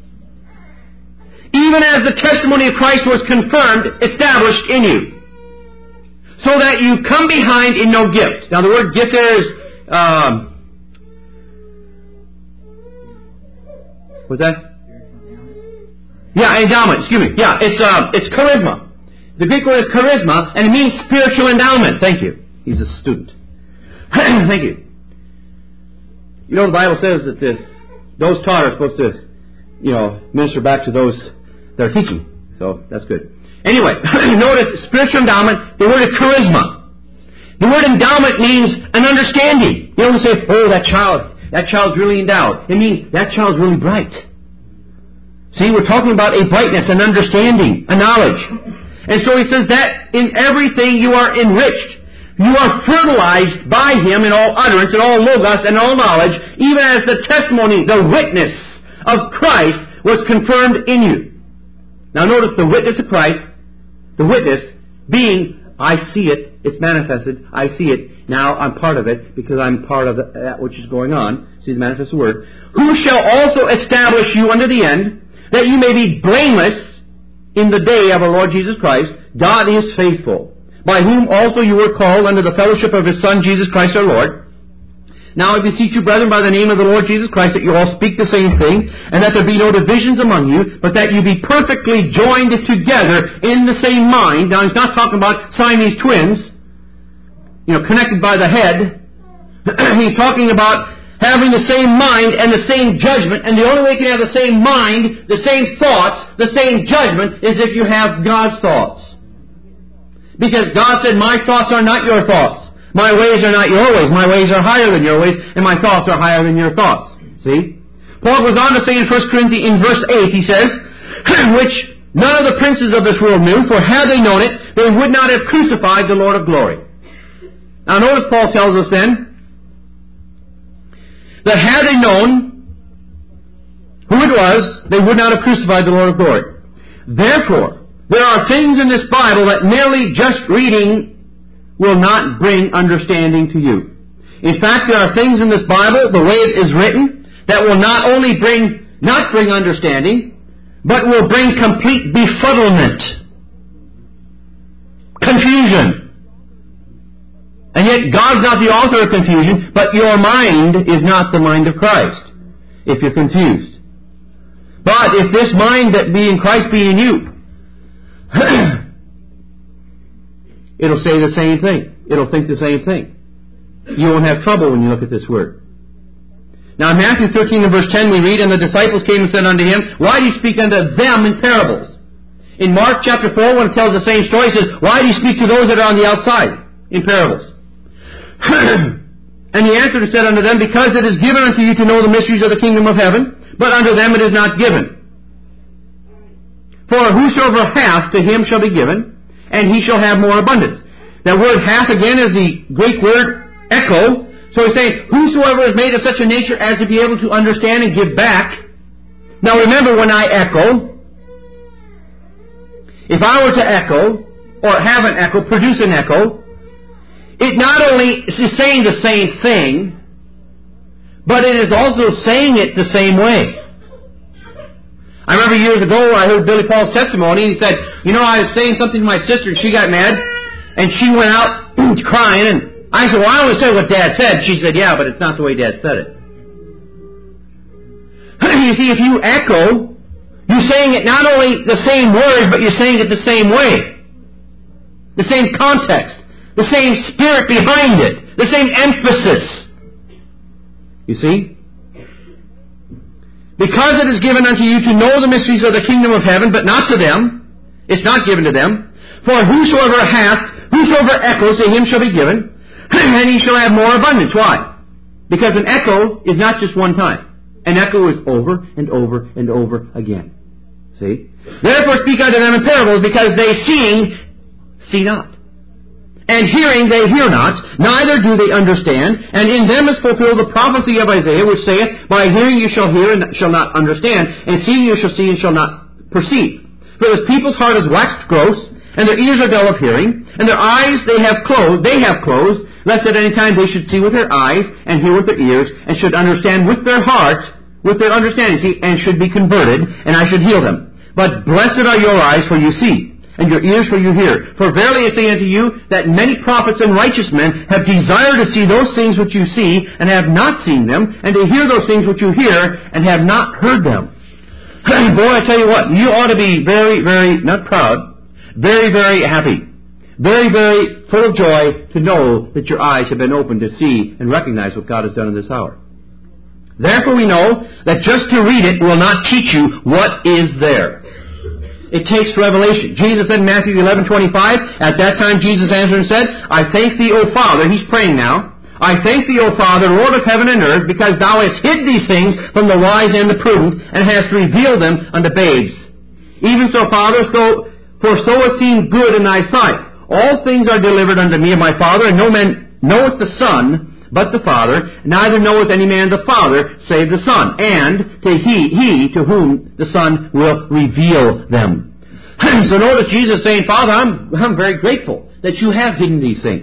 [SPEAKER 1] Even as the testimony of Christ was confirmed, established in you. So that you come behind in no gift. Now the word gift there is, um, what's that? Yeah, endowment, excuse me. Yeah, it's uh, it's charisma. The Greek word is charisma, and it means spiritual endowment. Thank you. He's a student. Thank you. You know, the Bible says that the, those taught are supposed to, you know, minister back to those that are teaching. So, that's good. Anyway, notice spiritual endowment, the word is charisma. The word endowment means an understanding. You don't say, oh, that child, that child's really endowed. It means that child's really bright. See, we're talking about a brightness, an understanding, a knowledge. And so he says that in everything you are enriched. You are fertilized by Him in all utterance, in all logos, and all knowledge, even as the testimony, the witness of Christ was confirmed in you. Now notice the witness of Christ, the witness being, I see it, it's manifested, I see it, now I'm part of it, because I'm part of the, that which is going on. See the manifested word. Who shall also establish you unto the end, that you may be blameless in the day of our Lord Jesus Christ. God is faithful, by whom also you were called unto the fellowship of His Son, Jesus Christ our Lord. Now I beseech you, brethren, by the name of the Lord Jesus Christ, that you all speak the same thing, and that there be no divisions among you, but that you be perfectly joined together in the same mind. Now he's not talking about Siamese twins, you know, connected by the head. He's talking about having the same mind and the same judgment. And the only way you can have the same mind, the same thoughts, the same judgment, is if you have God's thoughts. Because God said, my thoughts are not your thoughts. My ways are not your ways. My ways are higher than your ways, and my thoughts are higher than your thoughts. See? Paul goes on to say in First Corinthians, in verse eight, he says, which none of the princes of this world knew, for had they known it, they would not have crucified the Lord of glory. Now notice Paul tells us then, that had they known who it was, they would not have crucified the Lord of glory. Therefore, there are things in this Bible that merely just reading will not bring understanding to you. In fact, there are things in this Bible, the way it is written, that will not only bring, not bring understanding, but will bring complete befuddlement, confusion. And yet God's not the author of confusion, but your mind is not the mind of Christ, if you're confused. But if this mind that be in Christ be in you, it'll say the same thing. It'll think the same thing. You won't have trouble when you look at this word. Now in Matthew thirteen and verse ten we read, And the disciples came and said unto him, Why do you speak unto them in parables? In Mark chapter four, when it tells the same story, it says, Why do you speak to those that are on the outside in parables? And he answered and said unto them, Because it is given unto you to know the mysteries of the kingdom of heaven, but unto them it is not given. For whosoever hath, to him shall be given, and he shall have more abundance. That word hath again is the Greek word echo. So he's saying, whosoever is made of such a nature as to be able to understand and give back. Now remember, when I echo, if I were to echo, or have an echo, produce an echo, it not only is saying the same thing, but it is also saying it the same way. I remember years ago I heard Billy Paul's testimony. He said, you know, I was saying something to my sister and she got mad and she went out crying, and I said, well, I only said what Dad said. She said, yeah, but it's not the way Dad said it. You see, if you echo, you're saying it not only the same words, but you're saying it the same way. The same context. The same spirit behind it. The same emphasis. You see? Because it is given unto you to know the mysteries of the kingdom of heaven, but not to them. It's not given to them. For whosoever hath, whosoever echoes, to him shall be given, and he shall have more abundance. Why? Because an echo is not just one time. An echo is over and over and over again. See? Therefore speak unto them in parables, because they seeing, see not. And hearing they hear not, neither do they understand. And in them is fulfilled the prophecy of Isaiah, which saith, By hearing you shall hear and shall not understand, and seeing you shall see and shall not perceive. For this people's heart is waxed gross, and their ears are dull of hearing, and their eyes they have closed, they have closed, lest at any time they should see with their eyes, and hear with their ears, and should understand with their heart, with their understanding, see, and should be converted, and I should heal them. But blessed are your eyes, for you see, and your ears for you hear. For verily I say unto you, that many prophets and righteous men have desired to see those things which you see, and have not seen them, and to hear those things which you hear, and have not heard them. Boy, I tell you what, you ought to be very, very, not proud, very, very happy. Very, very full of joy to know that your eyes have been opened to see and recognize what God has done in this hour. Therefore we know that just to read it will not teach you what is there. It takes revelation. Jesus said in Matthew eleven twenty-five, At that time Jesus answered and said, I thank thee, O Father, he's praying now, I thank thee, O Father, Lord of heaven and earth, because thou hast hid these things from the wise and the prudent, and hast revealed them unto babes. Even so, Father, so for so it seemed good in thy sight. All things are delivered unto me of my Father, and no man knoweth the Son, but the Father, neither knoweth any man the Father, save the Son, and to he, he to whom the Son will reveal them. So notice Jesus saying, Father, I'm, I'm very grateful that you have hidden these things.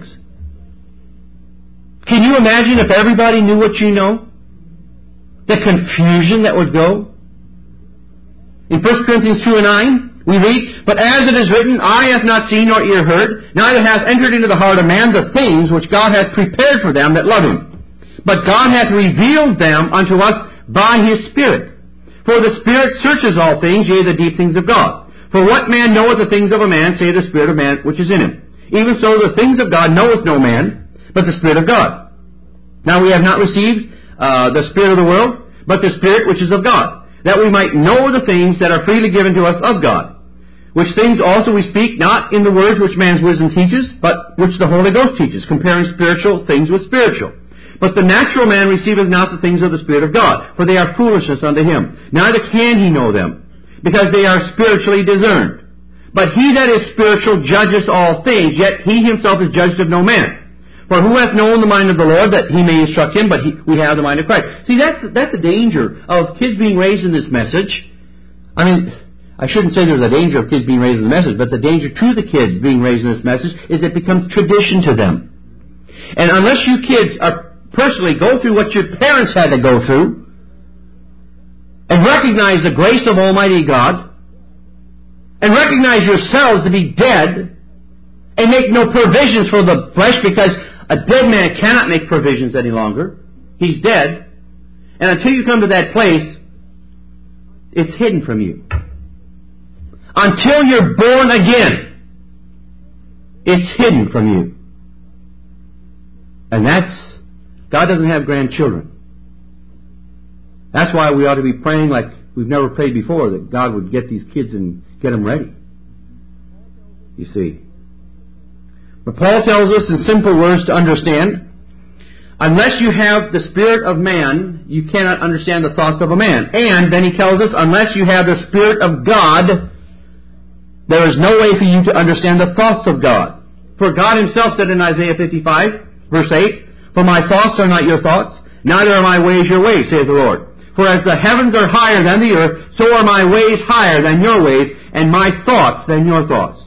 [SPEAKER 1] Can you imagine if everybody knew what you know? The confusion that would go? In First Corinthians two and nine, we read, But as it is written, Eye hath not seen nor ear heard, neither hath entered into the heart of man the things which God hath prepared for them that love him. But God hath revealed them unto us by his Spirit. For the Spirit searches all things, yea, the deep things of God. For what man knoweth the things of a man, save the Spirit of man which is in him? Even so the things of God knoweth no man, but the Spirit of God. Now we have not received uh, the Spirit of the world, but the Spirit which is of God, that we might know the things that are freely given to us of God. Which things also we speak, not in the words which man's wisdom teaches, but which the Holy Ghost teaches, comparing spiritual things with spiritual. But the natural man receiveth not the things of the Spirit of God, for they are foolishness unto him. Neither can he know them, because they are spiritually discerned. But he that is spiritual judgeth all things, yet he himself is judged of no man. For who hath known the mind of the Lord, that he may instruct him? But he, we have the mind of Christ. See, that's, that's the danger of kids being raised in this message. I mean, I shouldn't say there's a danger of kids being raised in the message, but the danger to the kids being raised in this message is it becomes tradition to them. And unless you kids are personally go through what your parents had to go through, and recognize the grace of Almighty God, and recognize yourselves to be dead, and make no provisions for the flesh, because a dead man cannot make provisions any longer. He's dead. And until you come to that place, it's hidden from you. Until you're born again, it's hidden from you. And that's, God doesn't have grandchildren. That's why we ought to be praying like we've never prayed before, that God would get these kids and get them ready. You see. But Paul tells us in simple words to understand, unless you have the spirit of man, you cannot understand the thoughts of a man. And then he tells us, unless you have the Spirit of God, there is no way for you to understand the thoughts of God. For God himself said in Isaiah fifty-five, verse eight, for my thoughts are not your thoughts, neither are my ways your ways, saith the Lord. For as the heavens are higher than the earth, so are my ways higher than your ways, and my thoughts than your thoughts.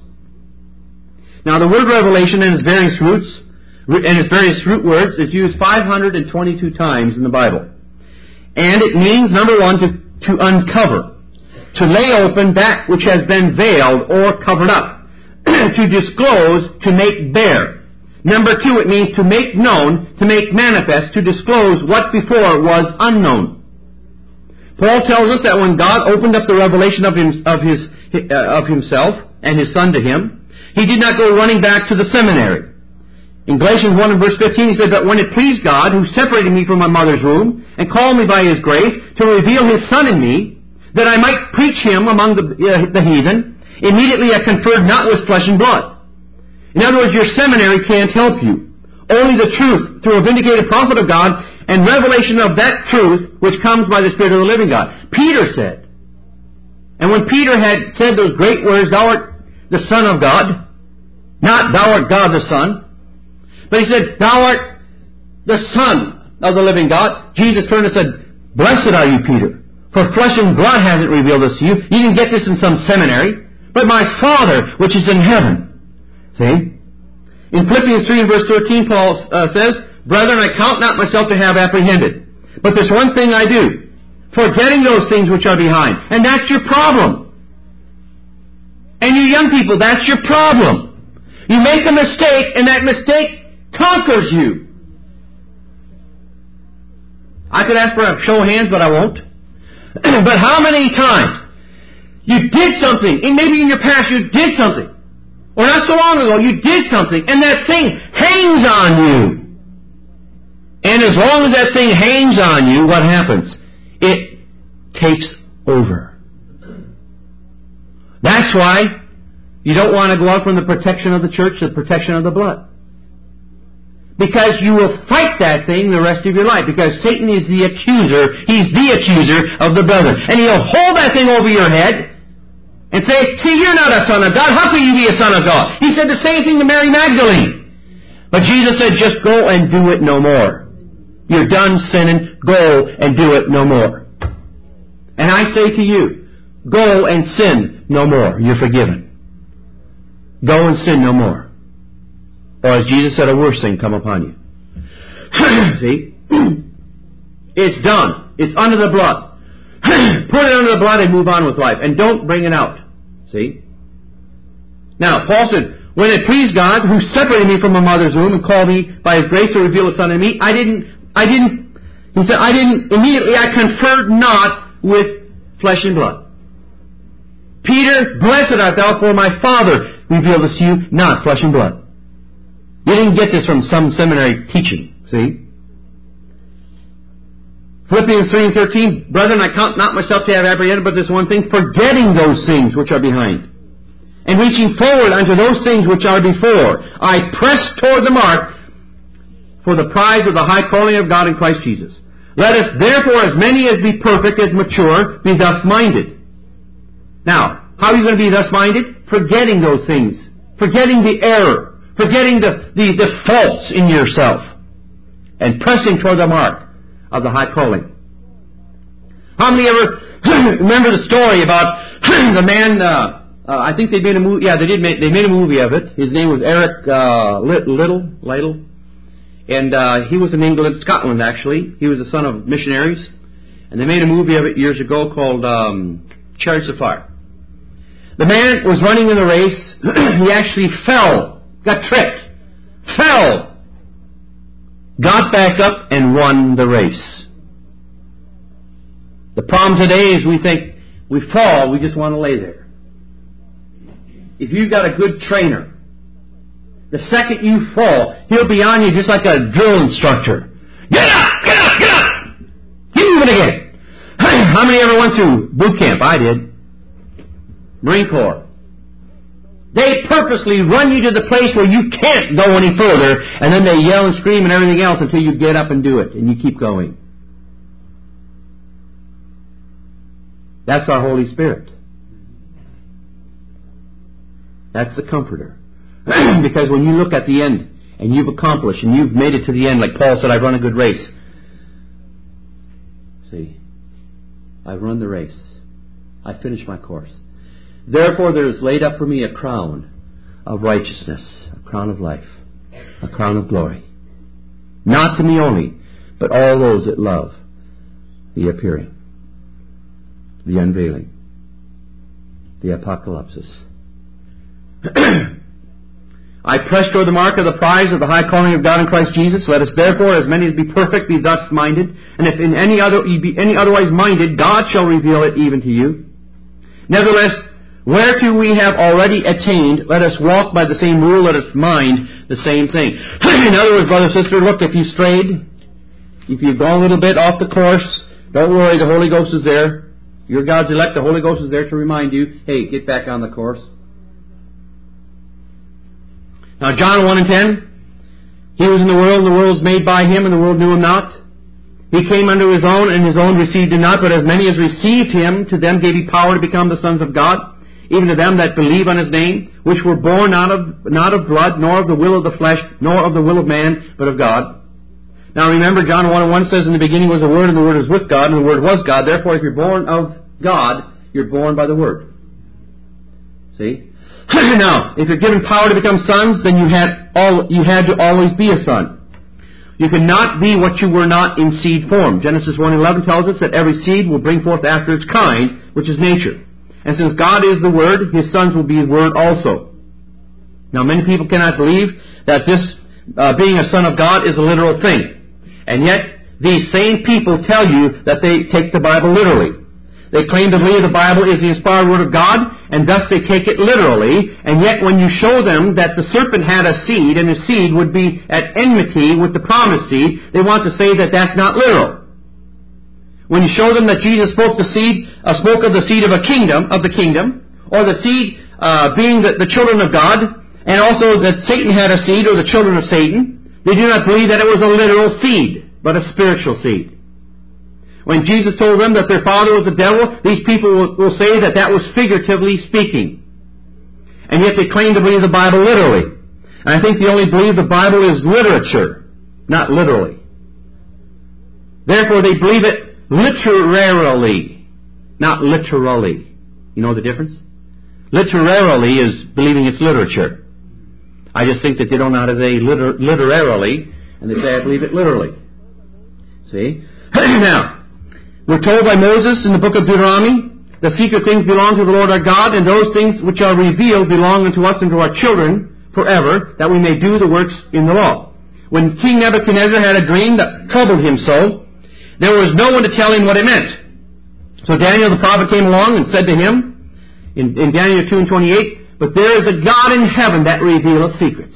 [SPEAKER 1] Now the word revelation and its various roots, and its various root words, is used five hundred twenty-two times in the Bible. And it means, number one, to, to uncover, to lay open that which has been veiled or covered up, to disclose, to make bare. Number two, it means to make known, to make manifest, to disclose what before was unknown. Paul tells us that when God opened up the revelation of, him, of, his, uh, of himself and his Son to him, he did not go running back to the seminary. In Galatians one and verse fifteen, he said that when it pleased God, who separated me from my mother's womb, and called me by his grace, to reveal his Son in me, that I might preach him among the, uh, the heathen, immediately I conferred not with flesh and blood. In other words, your seminary can't help you. Only the truth, through a vindicated prophet of God, and revelation of that truth, which comes by the Spirit of the living God. Peter said, and when Peter had said those great words, thou art the Son of God, not thou art God the Son, but he said, thou art the Son of the living God. Jesus turned and said, blessed are you, Peter, for flesh and blood hasn't revealed this to you. You didn't get this in some seminary, but my Father which is in heaven. See? In Philippians three and verse thirteen, Paul uh, says, brethren, I count not myself to have apprehended, but there's one thing I do, forgetting those things which are behind. And that's your problem. And you young people, that's your problem. You make a mistake, and that mistake conquers you. I could ask for a show of hands, but I won't. But how many times you did something, and maybe in your past you did something, or not so long ago you did something, and that thing hangs on you. And as long as that thing hangs on you, what happens? It takes over. That's why you don't want to go out from the protection of the church to the protection of the blood. Because you will fight that thing the rest of your life. Because Satan is the accuser. He's the accuser of the brethren. And he'll hold that thing over your head and say, see, you're not a son of God. How can you be a son of God? He said the same thing to Mary Magdalene. But Jesus said, just go and do it no more. You're done sinning. Go and do it no more. And I say to you, go and sin no more. You're forgiven. Go and sin no more. Or as Jesus said, a worse thing come upon you. See? It's done. It's under the blood. Put it under the blood and move on with life. And don't bring it out. See? Now, Paul said, when it pleased God, who separated me from my mother's womb and called me by his grace to reveal his Son in me, I didn't, I didn't, he said, I didn't, immediately I conferred not with flesh and blood. Peter, blessed art thou, for my Father revealed this to you, not flesh and blood. You didn't get this from some seminary teaching, see? Philippians three and thirteen, brethren, I count not myself to have apprehended, but this one thing, forgetting those things which are behind, and reaching forward unto those things which are before, I press toward the mark for the prize of the high calling of God in Christ Jesus. Let us therefore, as many as be perfect, as mature, be thus minded. Now, how are you going to be thus minded? Forgetting those things. Forgetting the error. Forgetting the, the, the faults in yourself. And pressing toward the mark of the high calling. How many ever remember the story about the man, uh, uh, I think they made a movie, yeah, they did make, they made a movie of it. His name was Eric uh, Little, Lytle. And uh, he was in England, Scotland actually. He was the son of missionaries. And they made a movie of it years ago called um, Chariots of Fire. The man was running in the race. He actually fell, got tripped, fell, got back up and won the race. The problem today is we think we fall, we just want to lay there. If you've got a good trainer, the second you fall, he'll be on you just like a drill instructor. Get up! Get up! Get up! Keep moving again. How many ever went to boot camp? I did. Marine Corps. They purposely run you to the place where you can't go any further, and then they yell and scream and everything else until you get up and do it, and you keep going. That's our Holy Spirit. That's the Comforter. Because when you look at the end, and you've accomplished, and you've made it to the end, like Paul said, I've run a good race. See, I've run the race. I've finished my course. Therefore there is laid up for me a crown of righteousness, a crown of life, a crown of glory. Not to me only, but all those that love the appearing, the unveiling, the apocalypsis. I press toward the mark of the prize of the high calling of God in Christ Jesus. Let us therefore, as many as be perfect, be thus minded. And if in any other ye be any otherwise minded, God shall reveal it even to you. Nevertheless, whereto we have already attained, let us walk by the same rule, let us mind the same thing. In other words, brother, sister, look, if you strayed, if you've gone a little bit off the course, don't worry, the Holy Ghost is there. You're God's elect, the Holy Ghost is there to remind you, hey, get back on the course. Now, John one and ten, He was in the world, and the world was made by Him, and the world knew Him not. He came unto His own, and His own received Him not. But as many as received Him, to them gave He power to become the sons of God, even to them that believe on His name, which were born not of, not of blood, nor of the will of the flesh, nor of the will of man, but of God. Now remember, John one and one says, in the beginning was the Word, and the Word was with God, and the Word was God. Therefore, if you're born of God, you're born by the Word. See? Now, if you're given power to become sons, then you had all you had to always be a son. You cannot be what you were not in seed form. Genesis one eleven tells us that every seed will bring forth after its kind, which is nature. And since God is the Word, His sons will be the Word also. Now, many people cannot believe that this uh, being a son of God is a literal thing. And yet, these same people tell you that they take the Bible literally. They claim to believe the Bible is the inspired Word of God, and thus they take it literally, and yet when you show them that the serpent had a seed, and the seed would be at enmity with the promised seed, they want to say that that's not literal. When you show them that Jesus spoke the seed, uh, spoke of the seed of a kingdom, of the kingdom, or the seed uh, being the, the children of God, and also that Satan had a seed, or the children of Satan, they do not believe that it was a literal seed, but a spiritual seed. When Jesus told them that their father was the devil, these people will, will say that that was figuratively speaking. And yet they claim to believe the Bible literally. And I think they only believe the Bible is literature, not literally. Therefore they believe it literarily, not literally. You know the difference? Literarily is believing it's literature. I just think that they don't know how to say liter- literarily, and they say I believe it literally. See? Now, we're told by Moses in the book of Deuteronomy, the secret things belong to the Lord our God, and those things which are revealed belong unto us and to our children forever, that we may do the works in the law. When King Nebuchadnezzar had a dream that troubled him so, there was no one to tell him what it meant. So Daniel the prophet came along and said to him, in, in Daniel two and twenty-eight, but there is a God in heaven that revealeth secrets.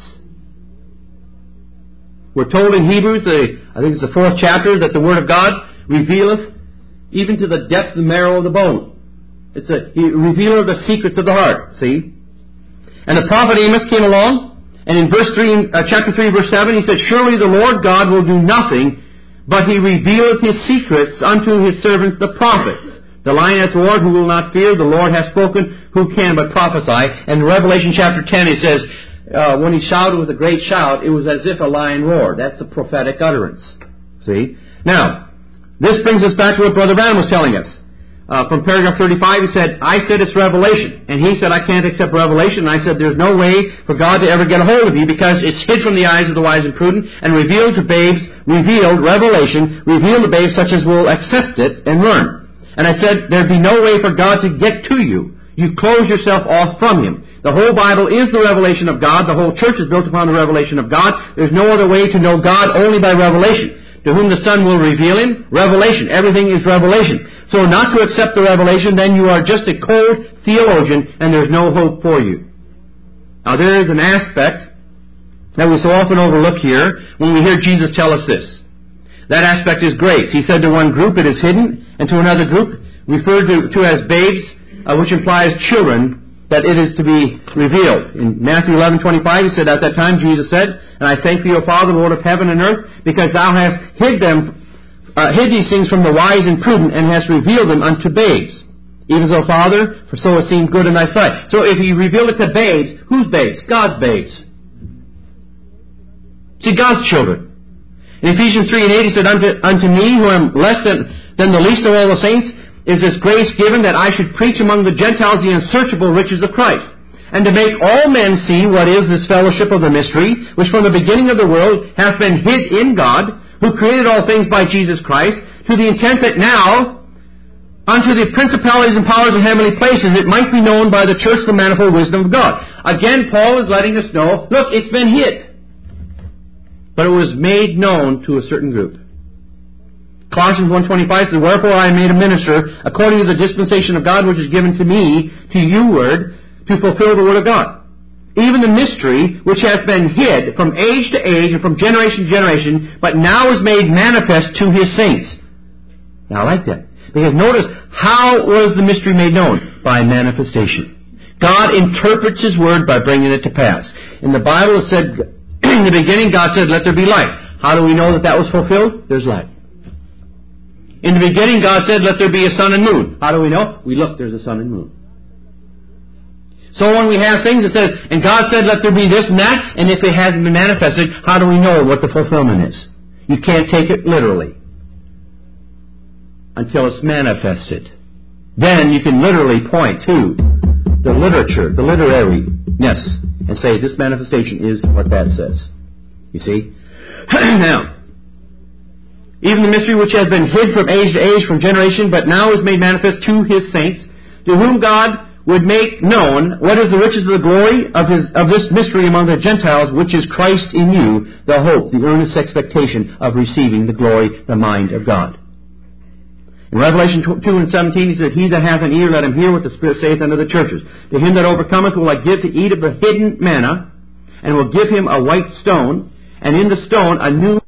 [SPEAKER 1] We're told in Hebrews, the, I think it's the fourth chapter, that the Word of God revealeth even to the depth and marrow of the bone. It's a revealer of the secrets of the heart, see? And the prophet Amos came along, and in verse three, uh, chapter three, verse seven, he said, surely the Lord God will do nothing, but He revealeth His secrets unto His servants the prophets. The lion hath roared, who will not fear? The Lord hath spoken, who can but prophesy? And in Revelation chapter ten, it says, uh, when He shouted with a great shout, it was as if a lion roared. That's a prophetic utterance. See? Now, this brings us back to what Brother Branham was telling us. Uh, from paragraph thirty-five, he said, I said it's revelation. And he said, I can't accept revelation. And I said, there's no way for God to ever get a hold of you, because it's hid from the eyes of the wise and prudent, and revealed to babes, revealed, revelation, revealed to babes such as will accept it and learn. And I said, there'd be no way for God to get to you. You close yourself off from Him. The whole Bible is the revelation of God. The whole church is built upon the revelation of God. There's no other way to know God, only by revelation. To whom the Son will reveal Him, revelation. Everything is revelation. So not to accept the revelation, then you are just a cold theologian, and there's no hope for you. Now there is an aspect that we so often overlook here when we hear Jesus tell us this. That aspect is grace. He said to one group, it is hidden, and to another group, referred to, to as babes, uh, which implies children, that it is to be revealed. In Matthew eleven twenty-five, he said, at that time Jesus said, and I thank thee, O Father, Lord of heaven and earth, because thou hast hid them, uh, hid these things from the wise and prudent, and hast revealed them unto babes. Even so, Father, for so it seemed good in thy sight. So if he revealed it to babes, whose babes? God's babes. See, God's children. In Ephesians three and eight, he said, unto, unto me, who am less than, than the least of all the saints, is this grace given that I should preach among the Gentiles the unsearchable riches of Christ, and to make all men see what is this fellowship of the mystery, which from the beginning of the world hath been hid in God, who created all things by Jesus Christ, to the intent that now unto the principalities and powers in heavenly places it might be known by the church the manifold wisdom of God. Again, Paul is letting us know, look, it's been hid, but it was made known to a certain group. Colossians one twenty-five says, wherefore I am made a minister according to the dispensation of God which is given to me, to you word, to fulfill the word of God. Even the mystery which hath been hid from age to age and from generation to generation, but now is made manifest to his saints. Now I like that. Because notice, how was the mystery made known? By manifestation. God interprets his word by bringing it to pass. In the Bible it said, in the beginning God said, let there be light. How do we know that that was fulfilled? There's light. In the beginning, God said, let there be a sun and moon. How do we know? We look, there's a sun and moon. So when we have things that says, and God said, let there be this and that, and if it hasn't been manifested, how do we know what the fulfillment is? You can't take it literally until it's manifested. Then you can literally point to the literature, the literariness, and say, this manifestation is what that says. You see? Now, even the mystery which has been hid from age to age, from generation, but now is made manifest to his saints, to whom God would make known what is the riches of the glory of his of this mystery among the Gentiles, which is Christ in you, the hope, the earnest expectation of receiving the glory, the mind of God. In Revelation two and seventeen, he said, he that hath an ear, let him hear what the Spirit saith unto the churches. To him that overcometh will I give to eat of the hidden manna, and will give him a white stone, and in the stone a new